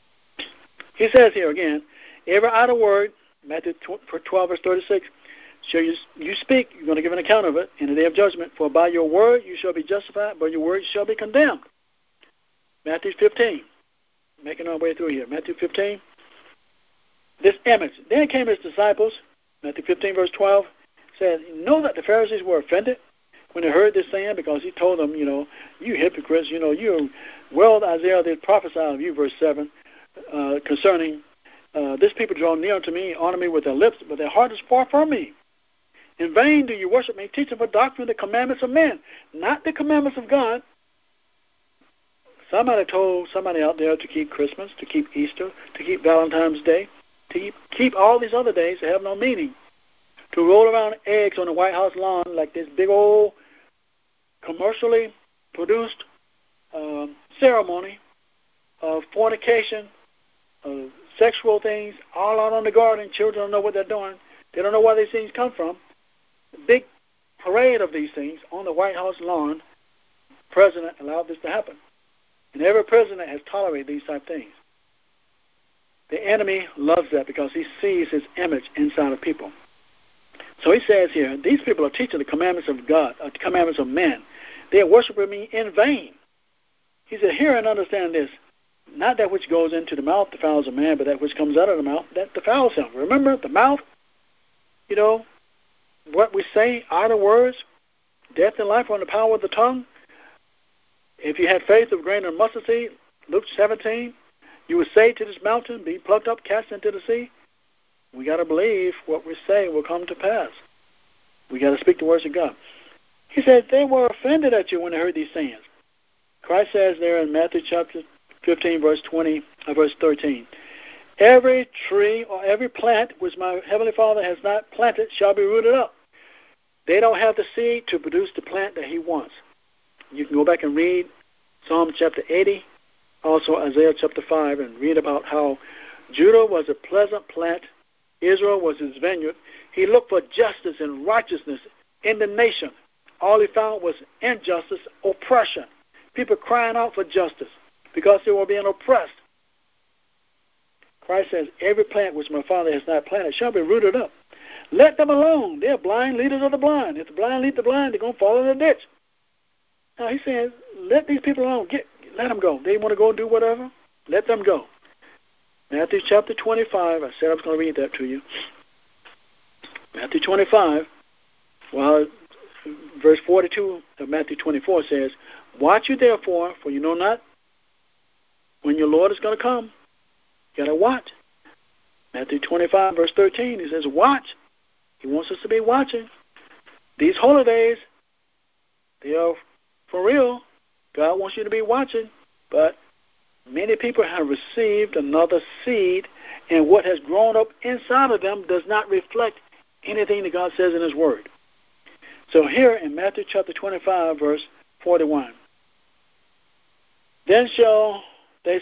[SPEAKER 1] He says here again, every idle word, Matthew 12, verse 36, shall you speak, you're going to give an account of it in the day of judgment. For by your word you shall be justified, by your word you shall be condemned. Matthew 15, making our way through here. Matthew 15, this image. Then came his disciples, Matthew 15, verse 12, said, know that the Pharisees were offended when they heard this saying, because he told them, you hypocrites, Isaiah did prophesy of you, verse 7, concerning this people draw near unto me, honor me with their lips, but their heart is far from me. In vain do you worship me, teaching for doctrine the commandments of men, not the commandments of God. Somebody told somebody out there to keep Christmas, to keep Easter, to keep Valentine's Day, to keep all these other days that have no meaning, to roll around eggs on the White House lawn like this big old commercially produced ceremony of fornication, of sexual things, all out on the garden. Children don't know what they're doing. They don't know where these things come from. The big parade of these things on the White House lawn, the president allowed this to happen. And every president has tolerated these type of things. The enemy loves that because he sees his image inside of people. So he says here, these people are teaching the commandments of God, the commandments of men. They are worshiping me in vain. He said, hear and understand this. Not that which goes into the mouth defiles a man, but that which comes out of the mouth, that defiles him. Remember, the mouth, what we say, idle words, death and life are in the power of the tongue. If you had faith of a grain of mustard seed, Luke 17, you would say to this mountain, be plucked up, cast into the sea. We got to believe what we say will come to pass. We got to speak the words of God. He said they were offended at you when they heard these sayings. Christ says there in Matthew chapter 15, verse 13, every tree or every plant which my heavenly Father has not planted shall be rooted up. They don't have the seed to produce the plant that he wants. You can go back and read Psalm chapter 80, also Isaiah chapter 5, and read about how Judah was a pleasant plant, Israel was his vineyard. He looked for justice and righteousness in the nation. All he found was injustice, oppression. People crying out for justice because they were being oppressed. Christ says, every plant which my Father has not planted shall be rooted up. Let them alone. They're blind leaders of the blind. If the blind lead the blind, they're going to fall in the ditch. Now he says, let these people alone. Let them go. They want to go do whatever. Let them go. Matthew chapter 25. I said I was going to read that to you. Matthew 25. Well, verse 42 of Matthew 24 says, watch you therefore, for you know not when your Lord is going to come. You got to watch. Matthew 25, verse 13, he says, watch. He wants us to be watching. These holidays, they are for real. God wants you to be watching. But many people have received another seed, and what has grown up inside of them does not reflect anything that God says in his word. So here in Matthew chapter 25, verse 41, Then shall he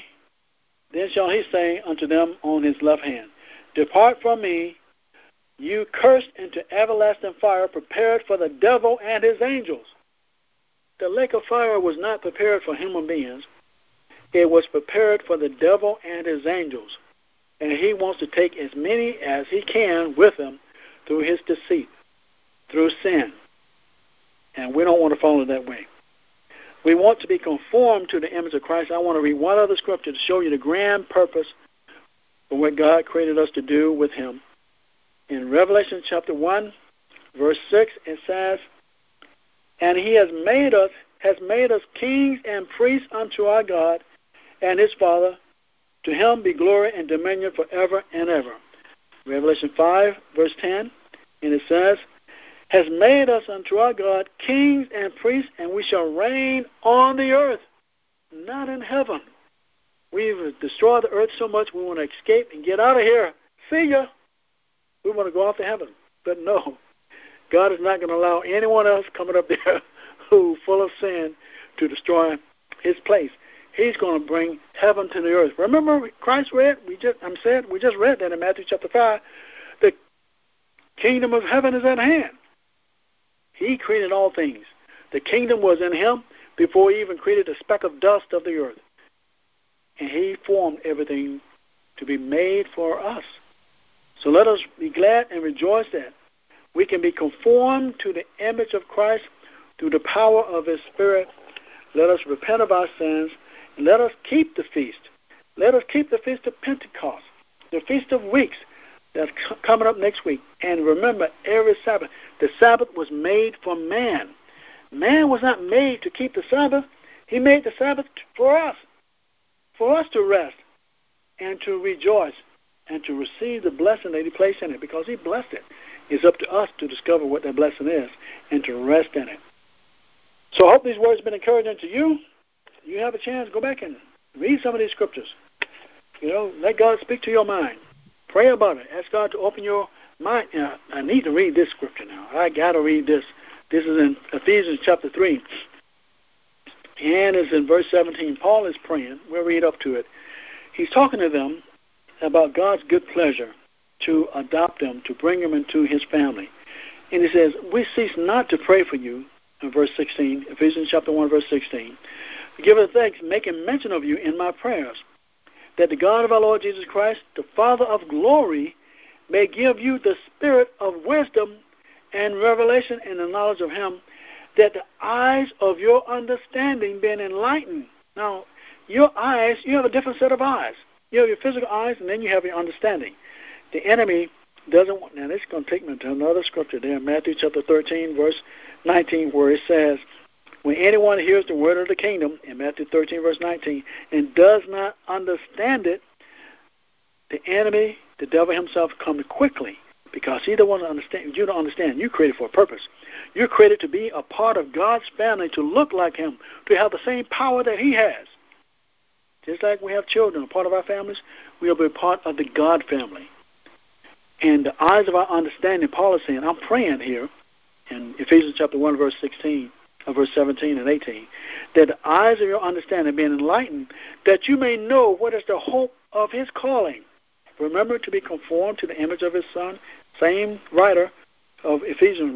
[SPEAKER 1] say unto them on his left hand, Depart from me, you cursed, into everlasting fire, prepared for the devil and his angels. The lake of fire was not prepared for human beings. It was prepared for the devil and his angels. And he wants to take as many as he can with him through his deceit, through sin. And we don't want to follow that way. We want to be conformed to the image of Christ. I want to read one other scripture to show you the grand purpose for what God created us to do with him. In Revelation chapter 1, verse 6, it says, And he has made us kings and priests unto our God and his Father. To him be glory and dominion forever and ever. Revelation 5, verse 10, and it says, has made us unto our God kings and priests, and we shall reign on the earth, not in heaven. We've destroyed the earth so much we want to escape and get out of here. See ya. We want to go off to heaven. But no, God is not going to allow anyone else coming up there who's full of sin to destroy his place. He's going to bring heaven to the earth. Remember, Christ read, we just read that in Matthew chapter 5, the kingdom of heaven is at hand. He created all things. The kingdom was in him before he even created a speck of dust of the earth. And he formed everything to be made for us. So let us be glad and rejoice that we can be conformed to the image of Christ through the power of his Spirit. Let us repent of our sins, and let us keep the feast. Let us keep the feast of Pentecost, the Feast of Weeks, that's coming up next week. And remember, every Sabbath, the Sabbath was made for man. Man was not made to keep the Sabbath. He made the Sabbath for us to rest and to rejoice and to receive the blessing that he placed in it, because he blessed it. It's up to us to discover what that blessing is and to rest in it. So I hope these words have been encouraging to you. You have a chance, go back and read some of these scriptures. Let God speak to your mind. Pray about it. Ask God to open your mind. I need to read this scripture now. I got to read this. This is in Ephesians chapter 3. And it's in verse 17. Paul is praying. We'll read up to it. He's talking to them about God's good pleasure to adopt them, to bring them into his family. And he says, we cease not to pray for you, in verse 16, Ephesians chapter 1, verse 16. Give us thanks, making mention of you in my prayers, that the God of our Lord Jesus Christ, the Father of glory, may give you the spirit of wisdom and revelation in the knowledge of him, that the eyes of your understanding being enlightened. Now, your eyes, you have a different set of eyes. You have your physical eyes, and then you have your understanding. The enemy doesn't want... Now, this is going to take me to another scripture there, Matthew chapter 13, verse 19, where it says, when anyone hears the word of the kingdom, in Matthew 13, verse 19, and does not understand it, the enemy, the devil himself, comes quickly, because he don't want to understand. You don't understand. You're created for a purpose. You're created to be a part of God's family, to look like him, to have the same power that he has. Just like we have children, a part of our families, we will be part of the God family. And the eyes of our understanding, Paul is saying, I'm praying here in Ephesians chapter 1, verse 16, verse 17 and 18, that the eyes of your understanding being enlightened, that you may know what is the hope of his calling. Remember to be conformed to the image of his Son. Same writer of Ephesians wrote,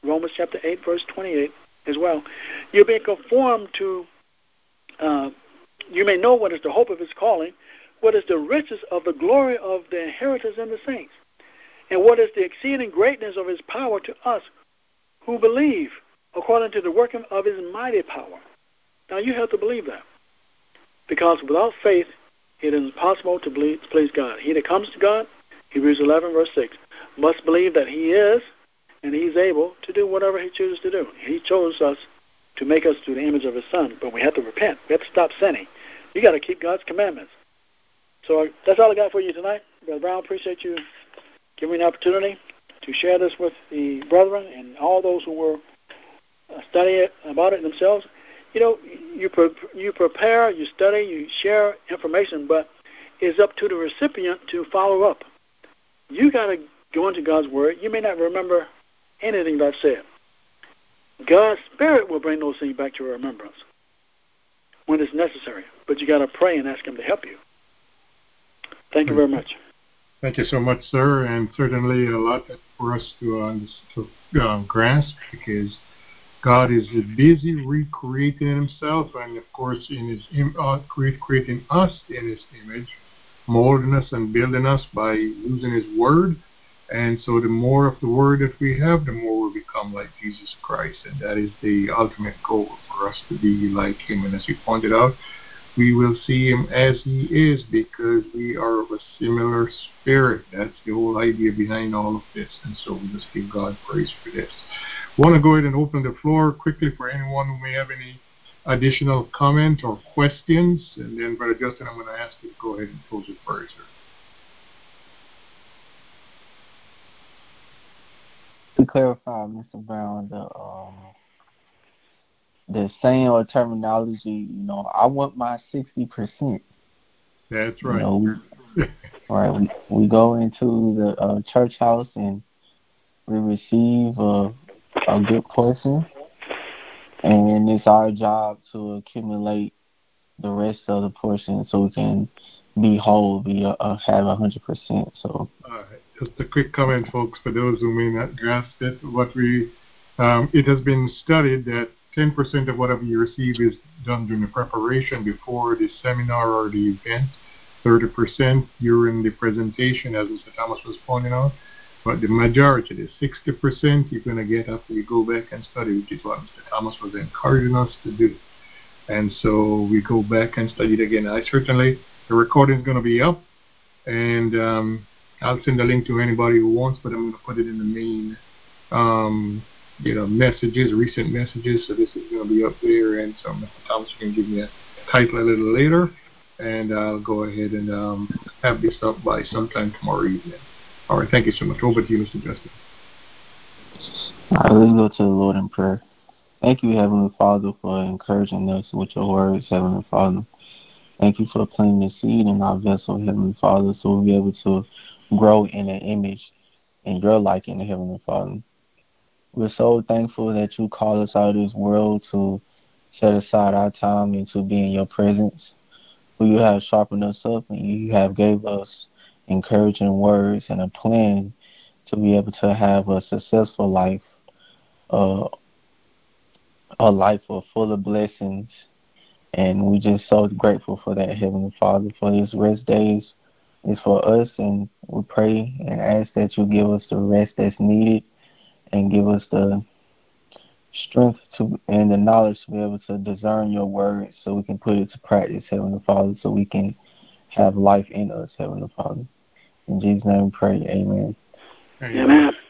[SPEAKER 1] Romans chapter 8, verse 28 as well. You're being conformed to, you may know what is the hope of his calling, what is the riches of the glory of the inheritance in the saints, and what is the exceeding greatness of his power to us who believe, according to the working of his mighty power. Now you have to believe that, because without faith it is impossible to please God. He that comes to God, Hebrews 11, verse 6, must believe that he is and he's able to do whatever he chooses to do. He chose us to make us to the image of his Son, but we have to repent. We have to stop sinning. You got to keep God's commandments. So that's all I got for you tonight. Brother Brown, appreciate you giving me the opportunity to share this with the brethren and all those who were studying about it themselves. You know, you prepare, you study, you share information, but it's up to the recipient to follow up. You got to go into God's Word. You may not remember anything that I've said. God's Spirit will bring those things back to your remembrance when it's necessary, but you got to pray and ask him to help you. Thank you very much.
[SPEAKER 2] Thank you so much, sir, and certainly a lot for us to grasp, because God is busy recreating himself, and of course in his creating us in his image, molding us and building us by using his word. And so the more of the word that we have, the more we become like Jesus Christ, and that is the ultimate goal for us, to be like him. And as you pointed out, we will see him as he is, because we are of a similar spirit. That's the whole idea behind all of this. And so we just give God praise for this. I want to go ahead and open the floor quickly for anyone who may have any additional comment or questions. And then, Brother Justin, I'm going to ask you to go ahead and close your prayer, sir.
[SPEAKER 3] To clarify, Mr. Brown, the saying or terminology, I want my 60%.
[SPEAKER 2] That's right.
[SPEAKER 3] Right. We go into the church house and we receive a good portion, and it's our job to accumulate the rest of the portion so we can be whole, have 100%. So.
[SPEAKER 2] Just a quick comment, folks, for those who may not grasp it. It has been studied that 10% of whatever you receive is done during the preparation before the seminar or the event, 30% during the presentation, as Mr. Thomas was pointing out, but the majority, the 60%, you're going to get after you go back and study, which is what Mr. Thomas was encouraging us to do. And so we go back and study it again. The recording is going to be up, and I'll send a link to anybody who wants, but I'm going to put it in the main messages, recent messages, so this is going to be up there, and so Mr. Thomas can give me a title a little later, and I'll go ahead and have this up by sometime tomorrow evening. All right, thank you so much. Over to you, Mr. Justin.
[SPEAKER 3] All right, let's go to the Lord in prayer. Thank you, Heavenly Father, for encouraging us with your words, Heavenly Father. Thank you for planting the seed in our vessel, Heavenly Father, so we'll be able to grow in an image in your liking, Heavenly Father. We're so thankful that you call us out of this world to set aside our time and to be in your presence. For you have sharpened us up, and you have gave us encouraging words and a plan to be able to have a successful life, a life full of blessings. And we're just so grateful for that, Heavenly Father, for this rest days. It's for us, and we pray and ask that you give us the rest that's needed and give us the strength and the knowledge to be able to discern your word so we can put it to practice, Heavenly Father, so we can have life in us, Heavenly Father. In Jesus' name we pray, amen.
[SPEAKER 1] Amen.